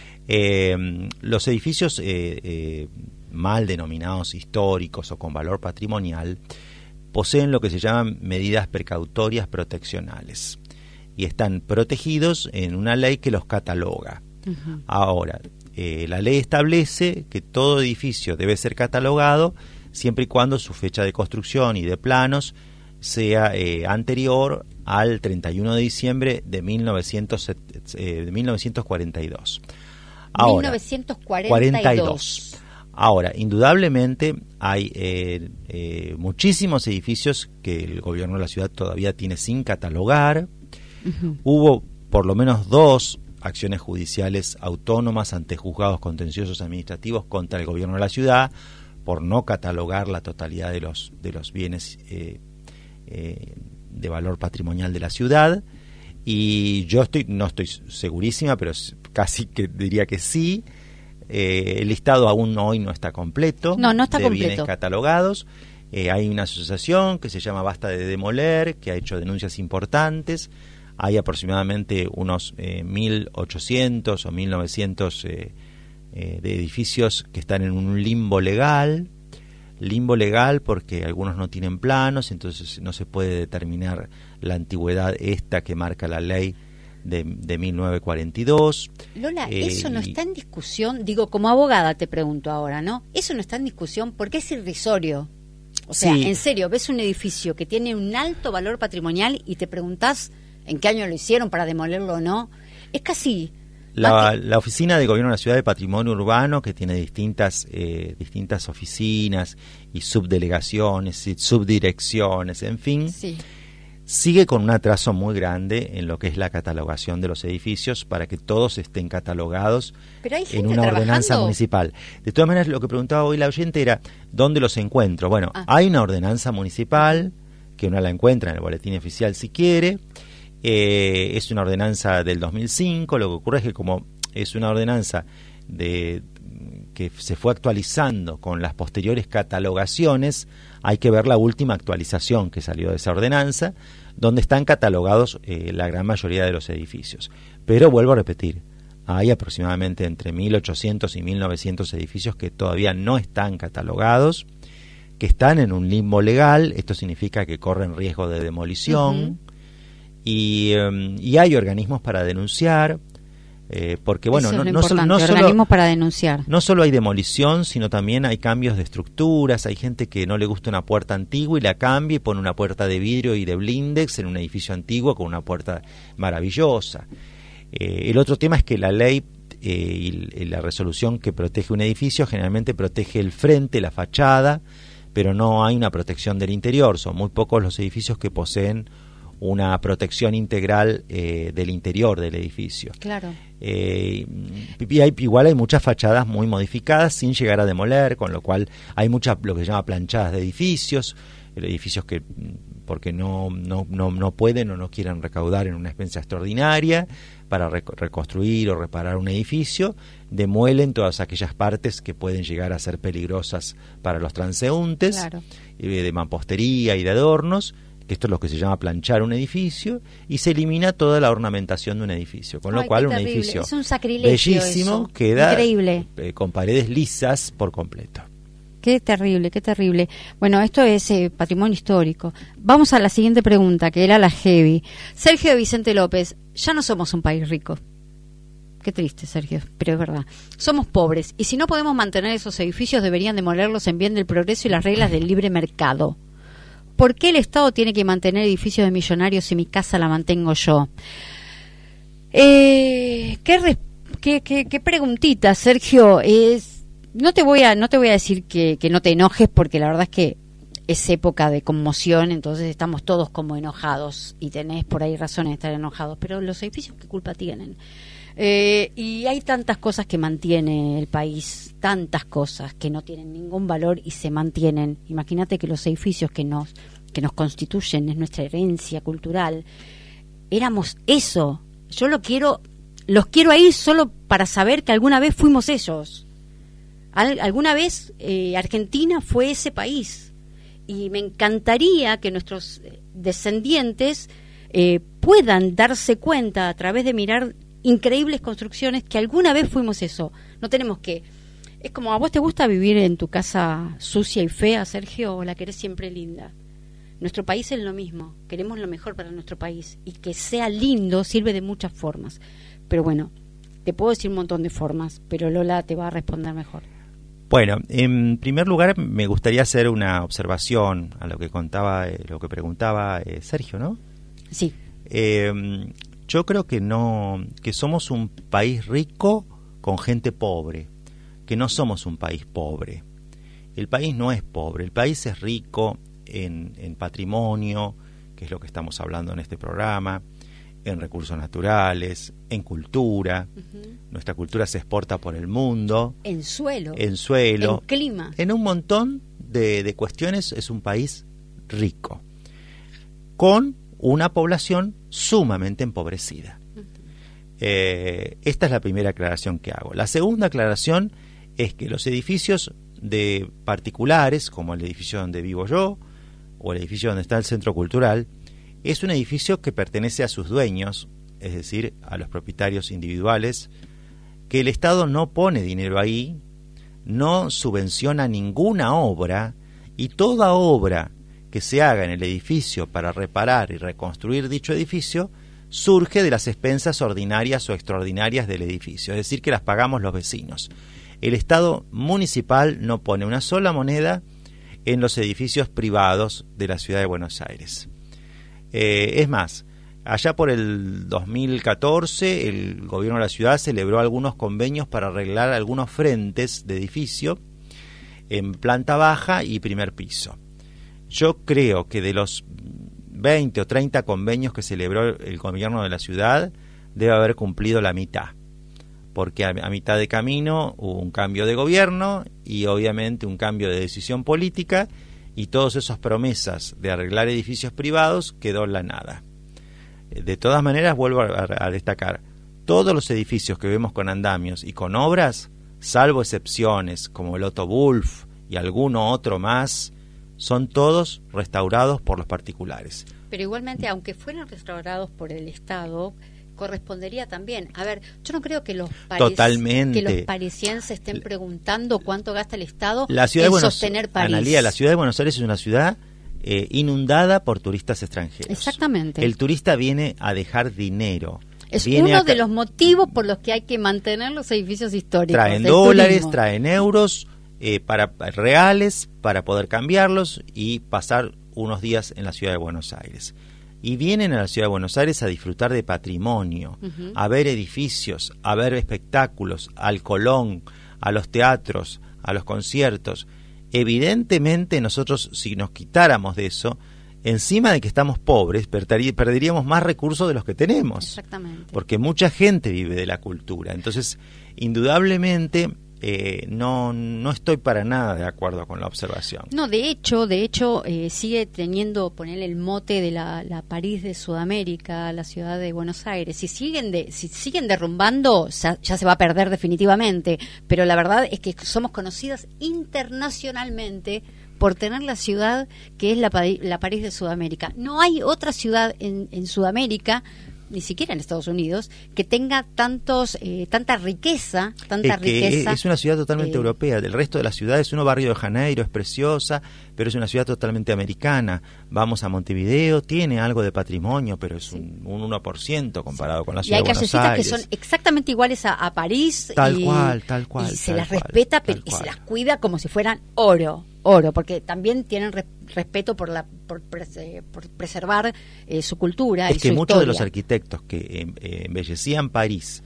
Eh, los edificios eh, eh, mal denominados históricos o con valor patrimonial poseen lo que se llaman medidas precautorias proteccionales y están protegidos en una ley que los cataloga. Uh-huh. Ahora, Eh, la ley establece que todo edificio debe ser catalogado siempre y cuando su fecha de construcción y de planos sea eh, anterior al treinta y uno de diciembre de, mil novecientos, eh, de mil novecientos cuarenta y dos. Ahora, mil novecientos cuarenta y dos. cuarenta y dos. Ahora, indudablemente hay eh, eh, muchísimos edificios que el gobierno de la ciudad todavía tiene sin catalogar. Uh-huh. Hubo por lo menos dos acciones judiciales autónomas ante juzgados contenciosos administrativos contra el gobierno de la ciudad por no catalogar la totalidad de los de los bienes eh, eh, de valor patrimonial de la ciudad. Y yo estoy no estoy segurísima, pero casi que diría que sí. Eh, el listado aún hoy no está completo. No, no está de completo. bienes catalogados. Eh, hay una asociación que se llama Basta de Demoler, que ha hecho denuncias importantes. Hay aproximadamente unos eh, mil ochocientos o mil novecientos eh, eh, de edificios que están en un limbo legal. Limbo legal porque algunos no tienen planos, entonces no se puede determinar la antigüedad esta que marca la ley de, de mil novecientos cuarenta y dos. Lola, Eh, eso no y- está en discusión, digo, como abogada te pregunto ahora, ¿no? Eso no está en discusión porque es irrisorio. O sea, Sí. en serio, ves un edificio que tiene un alto valor patrimonial y te preguntás en qué año lo hicieron para demolerlo o no. Es casi... La, más que- la Oficina de Gobierno de la Ciudad de Patrimonio Urbano, que tiene distintas eh, distintas oficinas y subdelegaciones y subdirecciones, en fin, Sí. sigue con un atraso muy grande en lo que es la catalogación de los edificios para que todos estén catalogados Pero hay en gente una ordenanza trabajando. municipal. De todas maneras, lo que preguntaba hoy la oyente era ¿dónde los encuentro? Bueno, Ah. hay una ordenanza municipal que uno la encuentra en el boletín oficial si quiere. Eh, es una ordenanza del dos mil cinco. Lo que ocurre es que como es una ordenanza de que se fue actualizando con las posteriores catalogaciones, hay que ver la última actualización que salió de esa ordenanza, donde están catalogados eh, la gran mayoría de los edificios. Pero vuelvo a repetir, hay aproximadamente entre mil ochocientos y mil novecientos edificios que todavía no están catalogados, que están en un limbo legal. Esto significa que corren riesgo de demolición. Ujú. y, um, y hay organismos para denunciar, eh, porque bueno, Eso no, es lo no, solo- importante, no solo, organismos para denunciar. no solo hay demolición, sino también hay cambios de estructuras. Hay gente que no le gusta una puerta antigua y la cambia y pone una puerta de vidrio y de blindex en un edificio antiguo con una puerta maravillosa. Eh, el otro tema es que la ley eh, y, y la resolución que protege un edificio generalmente protege el frente, la fachada, pero no hay una protección del interior. Son muy pocos los edificios que poseen una protección integral eh, del interior del edificio. Claro. Eh, y hay, igual hay muchas fachadas muy modificadas sin llegar a demoler, con lo cual hay muchas lo que se llama planchadas de edificios, edificios que porque no, no, no, no pueden o no quieren recaudar en una expensa extraordinaria para rec- reconstruir o reparar un edificio, demuelen todas aquellas partes que pueden llegar a ser peligrosas para los transeúntes, Claro. eh, de mampostería y de adornos, que esto es lo que se llama planchar un edificio, y se elimina toda la ornamentación de un edificio, con Ay, lo cual qué un terrible. edificio Es un sacrilegio bellísimo eso. queda Increíble. eh, con paredes lisas por completo. Qué terrible, qué terrible. Bueno, esto es eh, patrimonio histórico. Vamos a la siguiente pregunta, que era la heavy. Sergio Vicente López, ya no somos un país rico. Qué triste, Sergio, pero es verdad. Somos pobres, y si no podemos mantener esos edificios, deberían demolerlos en bien del progreso y las reglas del libre mercado. ¿Por qué el Estado tiene que mantener edificios de millonarios si mi casa la mantengo yo? Eh, ¿qué, res- qué, qué, qué preguntita, Sergio? Es, no te voy a no te voy a decir que, que no te enojes, porque la verdad es que es época de conmoción, entonces estamos todos como enojados y tenés por ahí razones de estar enojados, pero los edificios, ¿qué culpa tienen? Eh, y hay tantas cosas que mantiene el país, tantas cosas que no tienen ningún valor y se mantienen. Imagínate que los edificios que nos que nos constituyen, es nuestra herencia cultural, éramos eso. Yo lo quiero, los quiero ahí solo para saber que alguna vez fuimos ellos. Al, alguna vez eh, Argentina fue ese país, y me encantaría que nuestros descendientes eh, puedan darse cuenta a través de mirar increíbles construcciones que alguna vez fuimos eso. No tenemos que... Es como, ¿a vos te gusta vivir en tu casa sucia y fea, Sergio, o la querés siempre linda? Nuestro país es lo mismo, queremos lo mejor para nuestro país, y que sea lindo sirve de muchas formas. Pero bueno, te puedo decir un montón de formas, pero Lola te va a responder mejor. Bueno, en primer lugar me gustaría hacer una observación a lo que contaba, eh, lo que preguntaba eh, Sergio, ¿no? Sí. Eh, yo creo que no, que somos un país rico con gente pobre, que no somos un país pobre. El país no es pobre, el país es rico en, en patrimonio, que es lo que estamos hablando en este programa, en recursos naturales, en cultura. Uh-huh. Nuestra cultura se exporta por el mundo. En suelo. En suelo. En clima. En un montón de, de cuestiones es un país rico, con una población sumamente empobrecida. Eh, esta es la primera aclaración que hago. La segunda aclaración es que los edificios de particulares, como el edificio donde vivo yo, o el edificio donde está el Centro Cultural, es un edificio que pertenece a sus dueños, es decir, a los propietarios individuales, que el Estado no pone dinero ahí, no subvenciona ninguna obra, y toda obra que se haga en el edificio para reparar y reconstruir dicho edificio surge de las expensas ordinarias o extraordinarias del edificio, es decir, que las pagamos los vecinos. El Estado municipal no pone una sola moneda en los edificios privados de la ciudad de Buenos Aires. Eh, es más, allá por el dos mil catorce el gobierno de la ciudad celebró algunos convenios para arreglar algunos frentes de edificio en planta baja y primer piso. Yo creo que de los veinte o treinta convenios que celebró el gobierno de la ciudad, debe haber cumplido la mitad, porque a, a mitad de camino hubo un cambio de gobierno y obviamente un cambio de decisión política, y todas esas promesas de arreglar edificios privados quedó en la nada. De todas maneras, vuelvo a, a destacar, todos los edificios que vemos con andamios y con obras, salvo excepciones como el Otto Wulf y alguno otro más, son todos restaurados por los particulares. Pero igualmente, aunque fueran restaurados por el Estado, correspondería también. A ver, yo no creo que los, paris, Totalmente. Que los parisienses estén preguntando cuánto gasta el Estado la ciudad en de Buenos, sostener París. Analía, la ciudad de Buenos Aires es una ciudad eh, inundada por turistas extranjeros. Exactamente. El turista viene a dejar dinero. Es viene uno a... de los motivos por los que hay que mantener los edificios históricos. Traen dólares, turismo. traen euros eh, para reales para poder cambiarlos y pasar unos días en la ciudad de Buenos Aires. Y vienen a la ciudad de Buenos Aires a disfrutar de patrimonio, uh-huh. a ver edificios, a ver espectáculos, al Colón, a los teatros, a los conciertos. Evidentemente nosotros, si nos quitáramos de eso, encima de que estamos pobres, perderíamos más recursos de los que tenemos. Exactamente. Porque mucha gente vive de la cultura. Entonces, indudablemente, eh, no, no estoy para nada de acuerdo con la observación. No, de hecho, de hecho eh, sigue teniendo, ponerle el mote de la, la París de Sudamérica, la ciudad de Buenos Aires. Si siguen de, si siguen derrumbando, ya, ya se va a perder definitivamente. Pero la verdad es que somos conocidas internacionalmente por tener la ciudad que es la, la París de Sudamérica. No hay otra ciudad en, en Sudamérica, ni siquiera en Estados Unidos, que tenga tantos eh, tanta riqueza, tanta es que riqueza. Es una ciudad totalmente eh, europea. Del resto de las ciudades, uno Barrio de Janeiro es preciosa, pero es una ciudad totalmente americana. Vamos a Montevideo, tiene algo de patrimonio, pero es sí. un, un uno por ciento comparado sí. con la ciudad de Buenos Aires. Y hay callecitas que son exactamente iguales a, a París. Tal y, cual, tal cual. Y se tal las cual, respeta pero, y cual. se las cuida como si fueran oro. oro, porque también tienen re respeto por la por, pres por preservar eh, su cultura es y que su muchos historia. de los arquitectos que eh, embellecían París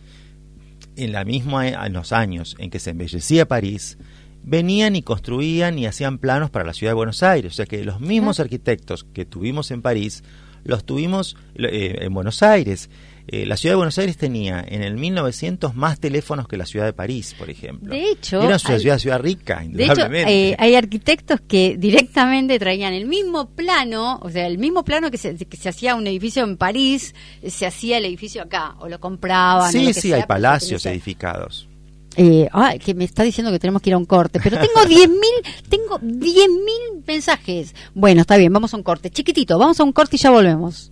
en la misma en los años en que se embellecía París venían y construían y hacían planos para la ciudad de Buenos Aires, o sea que los mismos ¿Ah? arquitectos que tuvimos en París los tuvimos eh, en Buenos Aires. Eh, la ciudad de Buenos Aires tenía en el mil novecientos más teléfonos que la ciudad de París, por ejemplo. De hecho, era una hay, ciudad, ciudad rica, indudablemente. De hecho, eh, hay arquitectos que directamente traían el mismo plano, o sea, el mismo plano que se, que se hacía un edificio en París, se hacía el edificio acá, o lo compraban. Sí, o lo que sí, sea, hay palacios edificados. Eh, ah, que me está diciendo que tenemos que ir a un corte, pero tengo diez mil, tengo diez mil mensajes. Bueno, está bien, vamos a un corte, chiquitito, vamos a un corte y ya volvemos.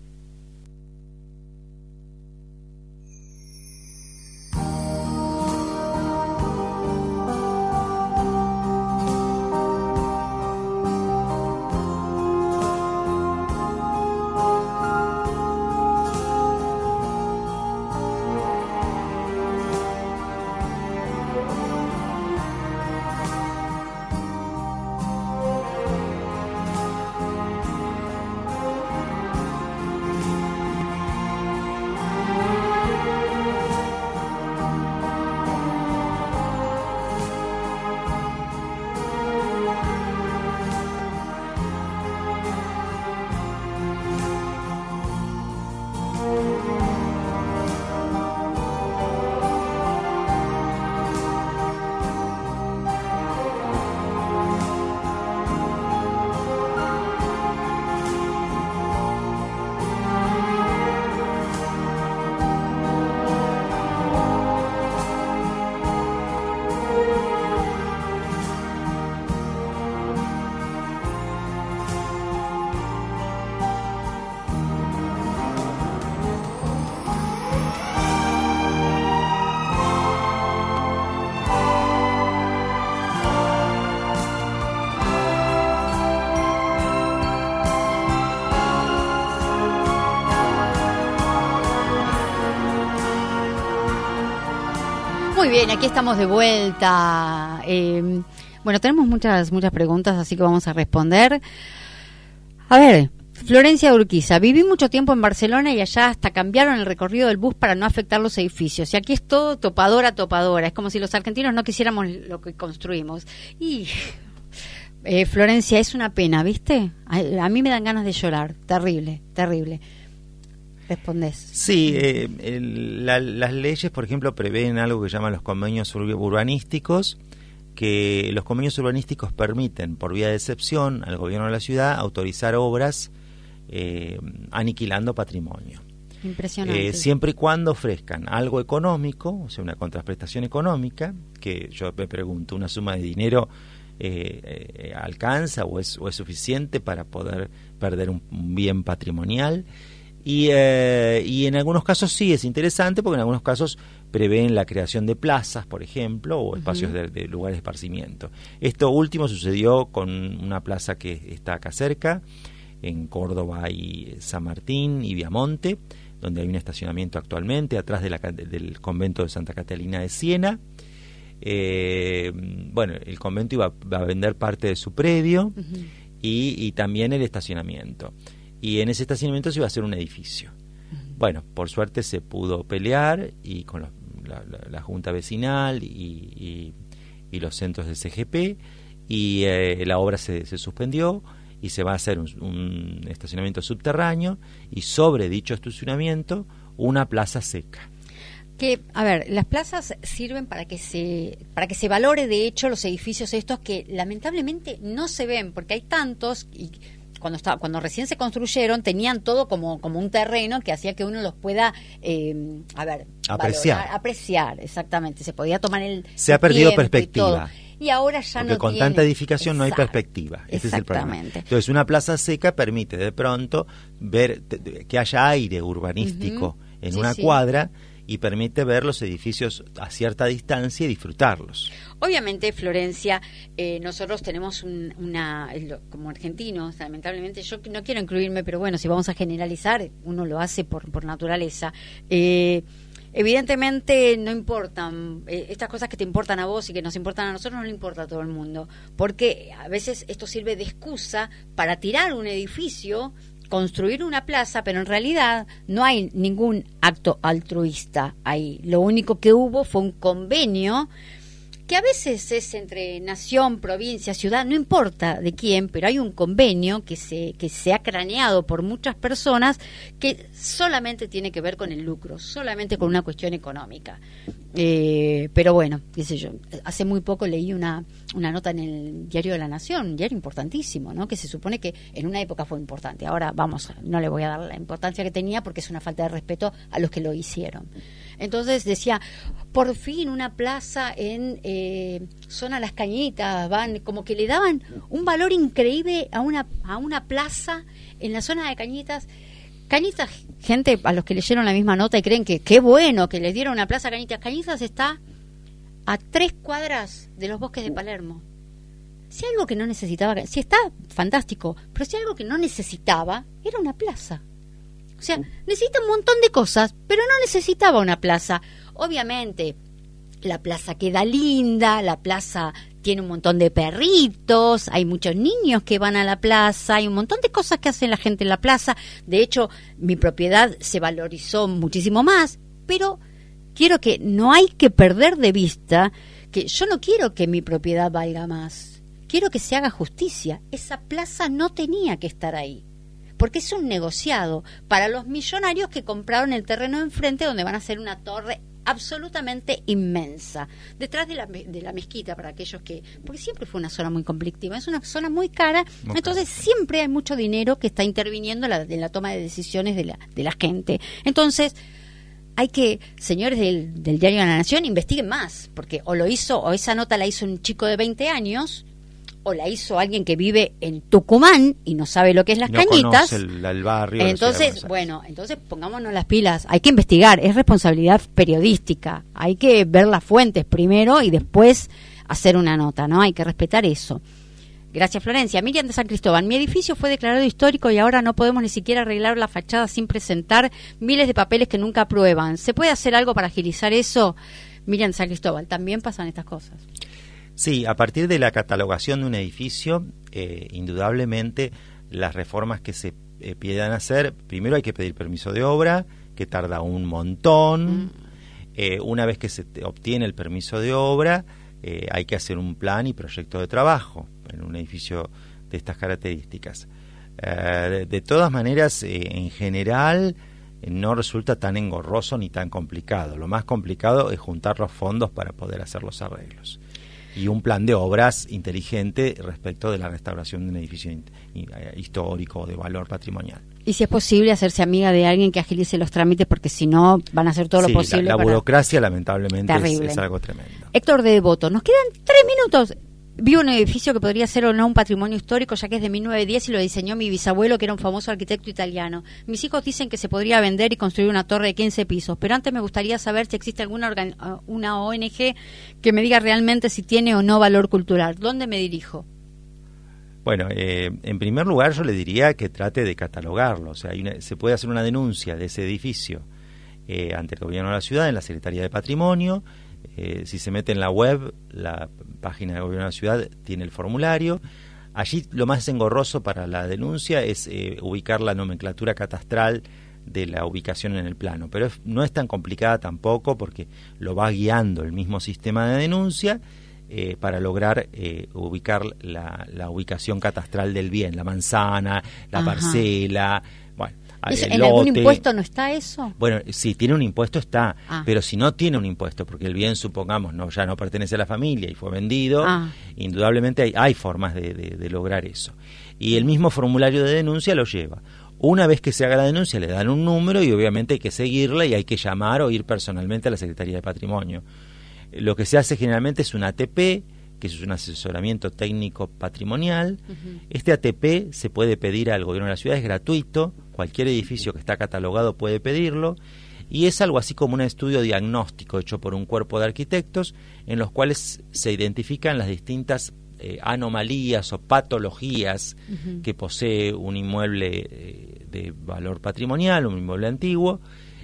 Muy bien, aquí estamos de vuelta. Eh, bueno, tenemos muchas muchas preguntas, así que vamos a responder. A ver, Florencia Urquiza, viví mucho tiempo en Barcelona y allá hasta cambiaron el recorrido del bus para no afectar los edificios. Y aquí es todo topadora, topadora. Es como si los argentinos no quisiéramos lo que construimos. Y eh, Florencia, es una pena, ¿viste? A, a mí me dan ganas de llorar. Terrible, terrible. Respondés. Sí, eh, el, la, las leyes, por ejemplo, prevén algo que llaman los convenios ur- urbanísticos, que los convenios urbanísticos permiten, por vía de excepción, al gobierno de la ciudad autorizar obras eh, aniquilando patrimonio. Impresionante. Eh, siempre y cuando ofrezcan algo económico, o sea, una contraprestación económica, que yo me pregunto, ¿una suma de dinero eh, eh, alcanza o es, o es suficiente para poder perder un, un bien patrimonial? Y, eh, y en algunos casos sí es interesante, porque en algunos casos prevén la creación de plazas, por ejemplo, o espacios uh-huh. de, de lugares de esparcimiento. Esto último sucedió con una plaza que está acá cerca, en Córdoba y San Martín y Viamonte, donde hay un estacionamiento actualmente, atrás de la, del convento de Santa Catalina de Siena. Eh, bueno, el convento iba, iba a vender parte de su predio uh-huh. y, y también el estacionamiento. Y en ese estacionamiento se iba a hacer un edificio. Uh-huh. Bueno, por suerte se pudo pelear y con los, la, la, la Junta Vecinal y, y, y los centros del C G P, y eh, la obra se, se suspendió y se va a hacer un, un estacionamiento subterráneo y sobre dicho estacionamiento una plaza seca. Que, a ver, las plazas sirven para que se para que se valore de hecho los edificios estos que lamentablemente no se ven, porque hay tantos y cuando estaba, cuando recién se construyeron tenían todo como como un terreno que hacía que uno los pueda eh, a ver apreciar valorar, apreciar exactamente, se podía tomar el se ha perdido perspectiva y, y ahora ya porque no con tiene. tanta edificación. Exacto. No hay perspectiva, ese es el problema. Entonces una plaza seca permite de pronto ver que haya aire urbanístico uh-huh. en sí, una sí. cuadra, y permite ver los edificios a cierta distancia y disfrutarlos. Obviamente, Florencia, eh, nosotros tenemos un, una, como argentinos, lamentablemente, yo no quiero incluirme, pero bueno, si vamos a generalizar, uno lo hace por, por naturaleza. Eh, evidentemente no importan, eh, estas cosas que te importan a vos y que nos importan a nosotros no le importa a todo el mundo, porque a veces esto sirve de excusa para tirar un edificio, construir una plaza, pero en realidad no hay ningún acto altruista ahí. Lo único que hubo fue un convenio que a veces es entre nación, provincia, ciudad, no importa de quién, pero hay un convenio que se que se ha craneado por muchas personas que solamente tiene que ver con el lucro, solamente con una cuestión económica. Eh, pero bueno, qué sé yo, hace muy poco leí una una nota en el Diario de la Nación, un diario importantísimo, ¿no? Que se supone que en una época fue importante. Ahora, vamos, no le voy a dar la importancia que tenía porque es una falta de respeto a los que lo hicieron. Entonces decía, por fin una plaza en eh, zona Las Cañitas, van como que le daban un valor increíble a una a una plaza en la zona de Cañitas. Cañitas, gente, a los que leyeron la misma nota y creen que qué bueno que les dieron una plaza a Cañitas. Cañitas está a tres cuadras de los bosques de Palermo. Si algo que no necesitaba, si está fantástico, pero si algo que no necesitaba era una plaza. O sea, necesita un montón de cosas, pero no necesitaba una plaza. Obviamente, la plaza queda linda, la plaza tiene un montón de perritos, hay muchos niños que van a la plaza, hay un montón de cosas que hace la gente en la plaza. De hecho, mi propiedad se valorizó muchísimo más, pero quiero que no hay que perder de vista que yo no quiero que mi propiedad valga más. Quiero que se haga justicia. Esa plaza no tenía que estar ahí, porque es un negociado para los millonarios que compraron el terreno enfrente donde van a hacer una torre absolutamente inmensa, detrás de la, de la mezquita, para aquellos que, porque siempre fue una zona muy conflictiva, es una zona muy cara, okay. Entonces siempre hay mucho dinero que está interviniendo en la, en la toma de decisiones de la, de la gente. Entonces hay que, señores del, del Diario de la Nación, investiguen más, porque o lo hizo, o esa nota la hizo un chico de veinte años, o la hizo alguien que vive en Tucumán y no sabe lo que es Las no Cañitas. El, el barrio. Entonces, bueno, entonces pongámonos las pilas. Hay que investigar, es responsabilidad periodística. Hay que ver las fuentes primero y después hacer una nota, ¿no? Hay que respetar eso. Gracias, Florencia. Miriam de San Cristóbal. Mi edificio fue declarado histórico y ahora no podemos ni siquiera arreglar la fachada sin presentar miles de papeles que nunca aprueban. ¿Se puede hacer algo para agilizar eso? Miriam San Cristóbal, también pasan estas cosas. Sí, a partir de la catalogación de un edificio, eh, indudablemente las reformas que se eh, pidan hacer, primero hay que pedir permiso de obra, que tarda un montón. Mm. Eh, una vez que se obtiene el permiso de obra, eh, hay que hacer un plan y proyecto de trabajo en un edificio de estas características. Eh, de, de todas maneras, eh, en general, eh, no resulta tan engorroso ni tan complicado. Lo más complicado es juntar los fondos para poder hacer los arreglos. Y un plan de obras inteligente respecto de la restauración de un edificio in, in, histórico o de valor patrimonial. Y si es posible, hacerse amiga de alguien que agilice los trámites, porque si no, van a hacer todo sí, lo posible. La, la para... burocracia, lamentablemente, es, es algo tremendo. Héctor de Devoto, nos quedan tres minutos. Vi un edificio que podría ser o no un patrimonio histórico, ya que es de mil novecientos diez y lo diseñó mi bisabuelo, que era un famoso arquitecto italiano. Mis hijos dicen que se podría vender y construir una torre de quince pisos, pero antes me gustaría saber si existe alguna organ- una O N G que me diga realmente si tiene o no valor cultural. ¿Dónde me dirijo? Bueno, eh, en primer lugar yo le diría que trate de catalogarlo. O sea, hay una, se puede hacer una denuncia de ese edificio eh, ante el gobierno de la ciudad, en la Secretaría de Patrimonio. Eh, si se mete en la web, la página del gobierno de la ciudad tiene el formulario. Allí lo más engorroso para la denuncia es eh, ubicar la nomenclatura catastral de la ubicación en el plano, pero es, no es tan complicada tampoco, porque lo va guiando el mismo sistema de denuncia eh, para lograr eh, ubicar la, la ubicación catastral del bien, la manzana, la Ajá. parcela, bueno. ¿Eso, ¿En lote. algún impuesto no está eso? Bueno, si tiene un impuesto está, ah. pero si no tiene un impuesto, porque el bien, supongamos, no ya no pertenece a la familia y fue vendido, ah. indudablemente hay, hay formas de, de, de lograr eso. Y el mismo formulario de denuncia lo lleva. Una vez que se haga la denuncia le dan un número y obviamente hay que seguirla y hay que llamar o ir personalmente a la Secretaría de Patrimonio. Lo que se hace generalmente es un A T P, que es un asesoramiento técnico patrimonial. Uh-huh. Este A T P se puede pedir al gobierno de la ciudad, es gratuito, cualquier edificio que está catalogado puede pedirlo, y es algo así como un estudio diagnóstico hecho por un cuerpo de arquitectos en los cuales se identifican las distintas eh, anomalías o patologías uh-huh. que posee un inmueble eh, de valor patrimonial, un inmueble antiguo,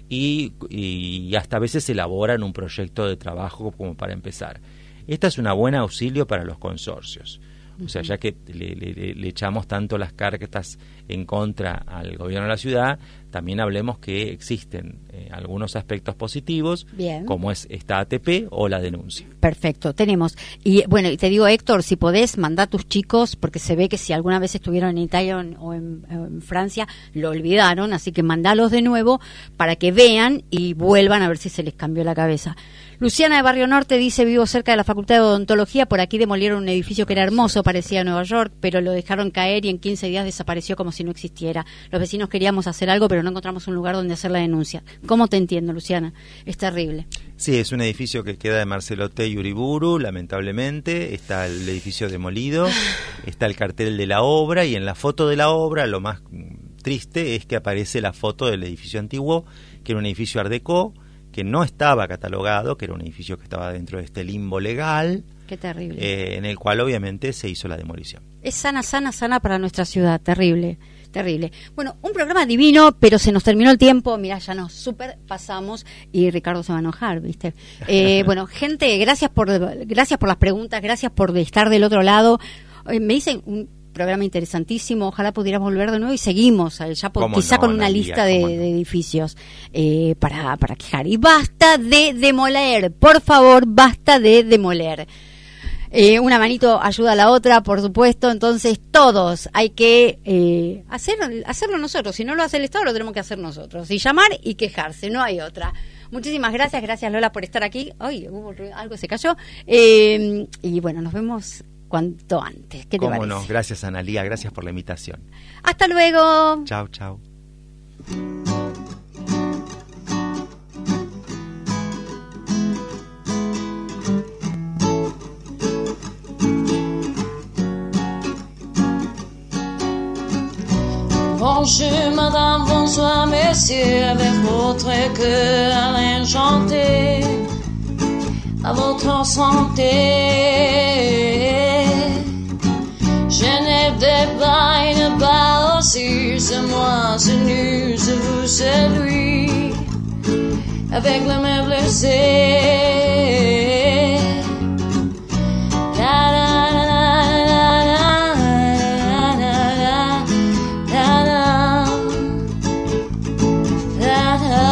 y, y hasta a veces se elaboran un proyecto de trabajo como para empezar. Esta es una buena auxilio para los consorcios. O sea, ya que le, le, le echamos tanto las cartas en contra al gobierno de la ciudad, también hablemos que existen eh, algunos aspectos positivos, Bien. como es esta A T P o la denuncia. Perfecto, tenemos. Y bueno, y te digo, Héctor, si podés, mandá a tus chicos, porque se ve que si alguna vez estuvieron en Italia o en, o en Francia, lo olvidaron, así que mandalos de nuevo para que vean y vuelvan a ver si se les cambió la cabeza. Luciana de Barrio Norte dice, vivo cerca de la Facultad de Odontología, por aquí demolieron un edificio que era hermoso, parecía Nueva York, pero lo dejaron caer y en quince días desapareció como si no existiera. Los vecinos queríamos hacer algo, pero no encontramos un lugar donde hacer la denuncia. ¿Cómo te entiendo, Luciana? Es terrible. Sí, es un edificio que queda de Marcelote y Uriburu, lamentablemente. Está el edificio demolido, está el cartel de la obra, y en la foto de la obra lo más triste es que aparece la foto del edificio antiguo, que era un edificio Art Deco, que no estaba catalogado, que era un edificio que estaba dentro de este limbo legal. Qué terrible. Eh, en el cual obviamente se hizo la demolición. Es sana, sana, sana para nuestra ciudad, terrible, terrible. Bueno, un programa divino, pero se nos terminó el tiempo, mirá, ya nos super pasamos y Ricardo se va a enojar, ¿viste? Eh, bueno, gente, gracias por gracias por las preguntas, gracias por estar del otro lado. Eh, me dicen un programa interesantísimo, ojalá pudiéramos volver de nuevo y seguimos, ya por, quizá no, con una Analia, lista de, no? de edificios eh, para, para quejar. Y basta de demoler, por favor, basta de demoler. Eh, una manito ayuda a la otra, por supuesto, entonces todos hay que eh, hacer, hacerlo nosotros. Si no lo hace el Estado, lo tenemos que hacer nosotros. Y llamar y quejarse, no hay otra. Muchísimas gracias, gracias Lola por estar aquí. Ay, hubo algo se cayó. Eh, y bueno, nos vemos cuanto antes. ¿Qué te Cómo parece? no, gracias Analia, gracias por la invitación. Hasta luego. Chao, chao. Bonjour madame, bonsoir messieurs, avec votre cœur enchanté, à votre santé. Je n'ai de bain pas aussi, c'est moi, c'est nu, c'est vous, c'est lui. avec le main blessé. La la la la la la la la la.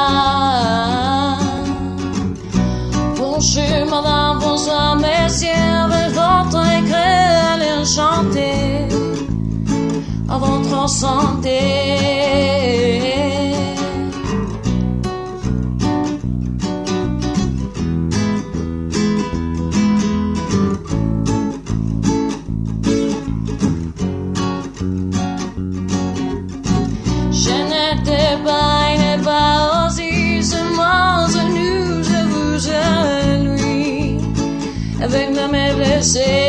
Bonjour madame, bonsoir messieurs, avec votre écrit allez chanter à votre santé. Je n'étais pas, il n'est pas aussi seulement nous, je vous ai lui avec la main blessée.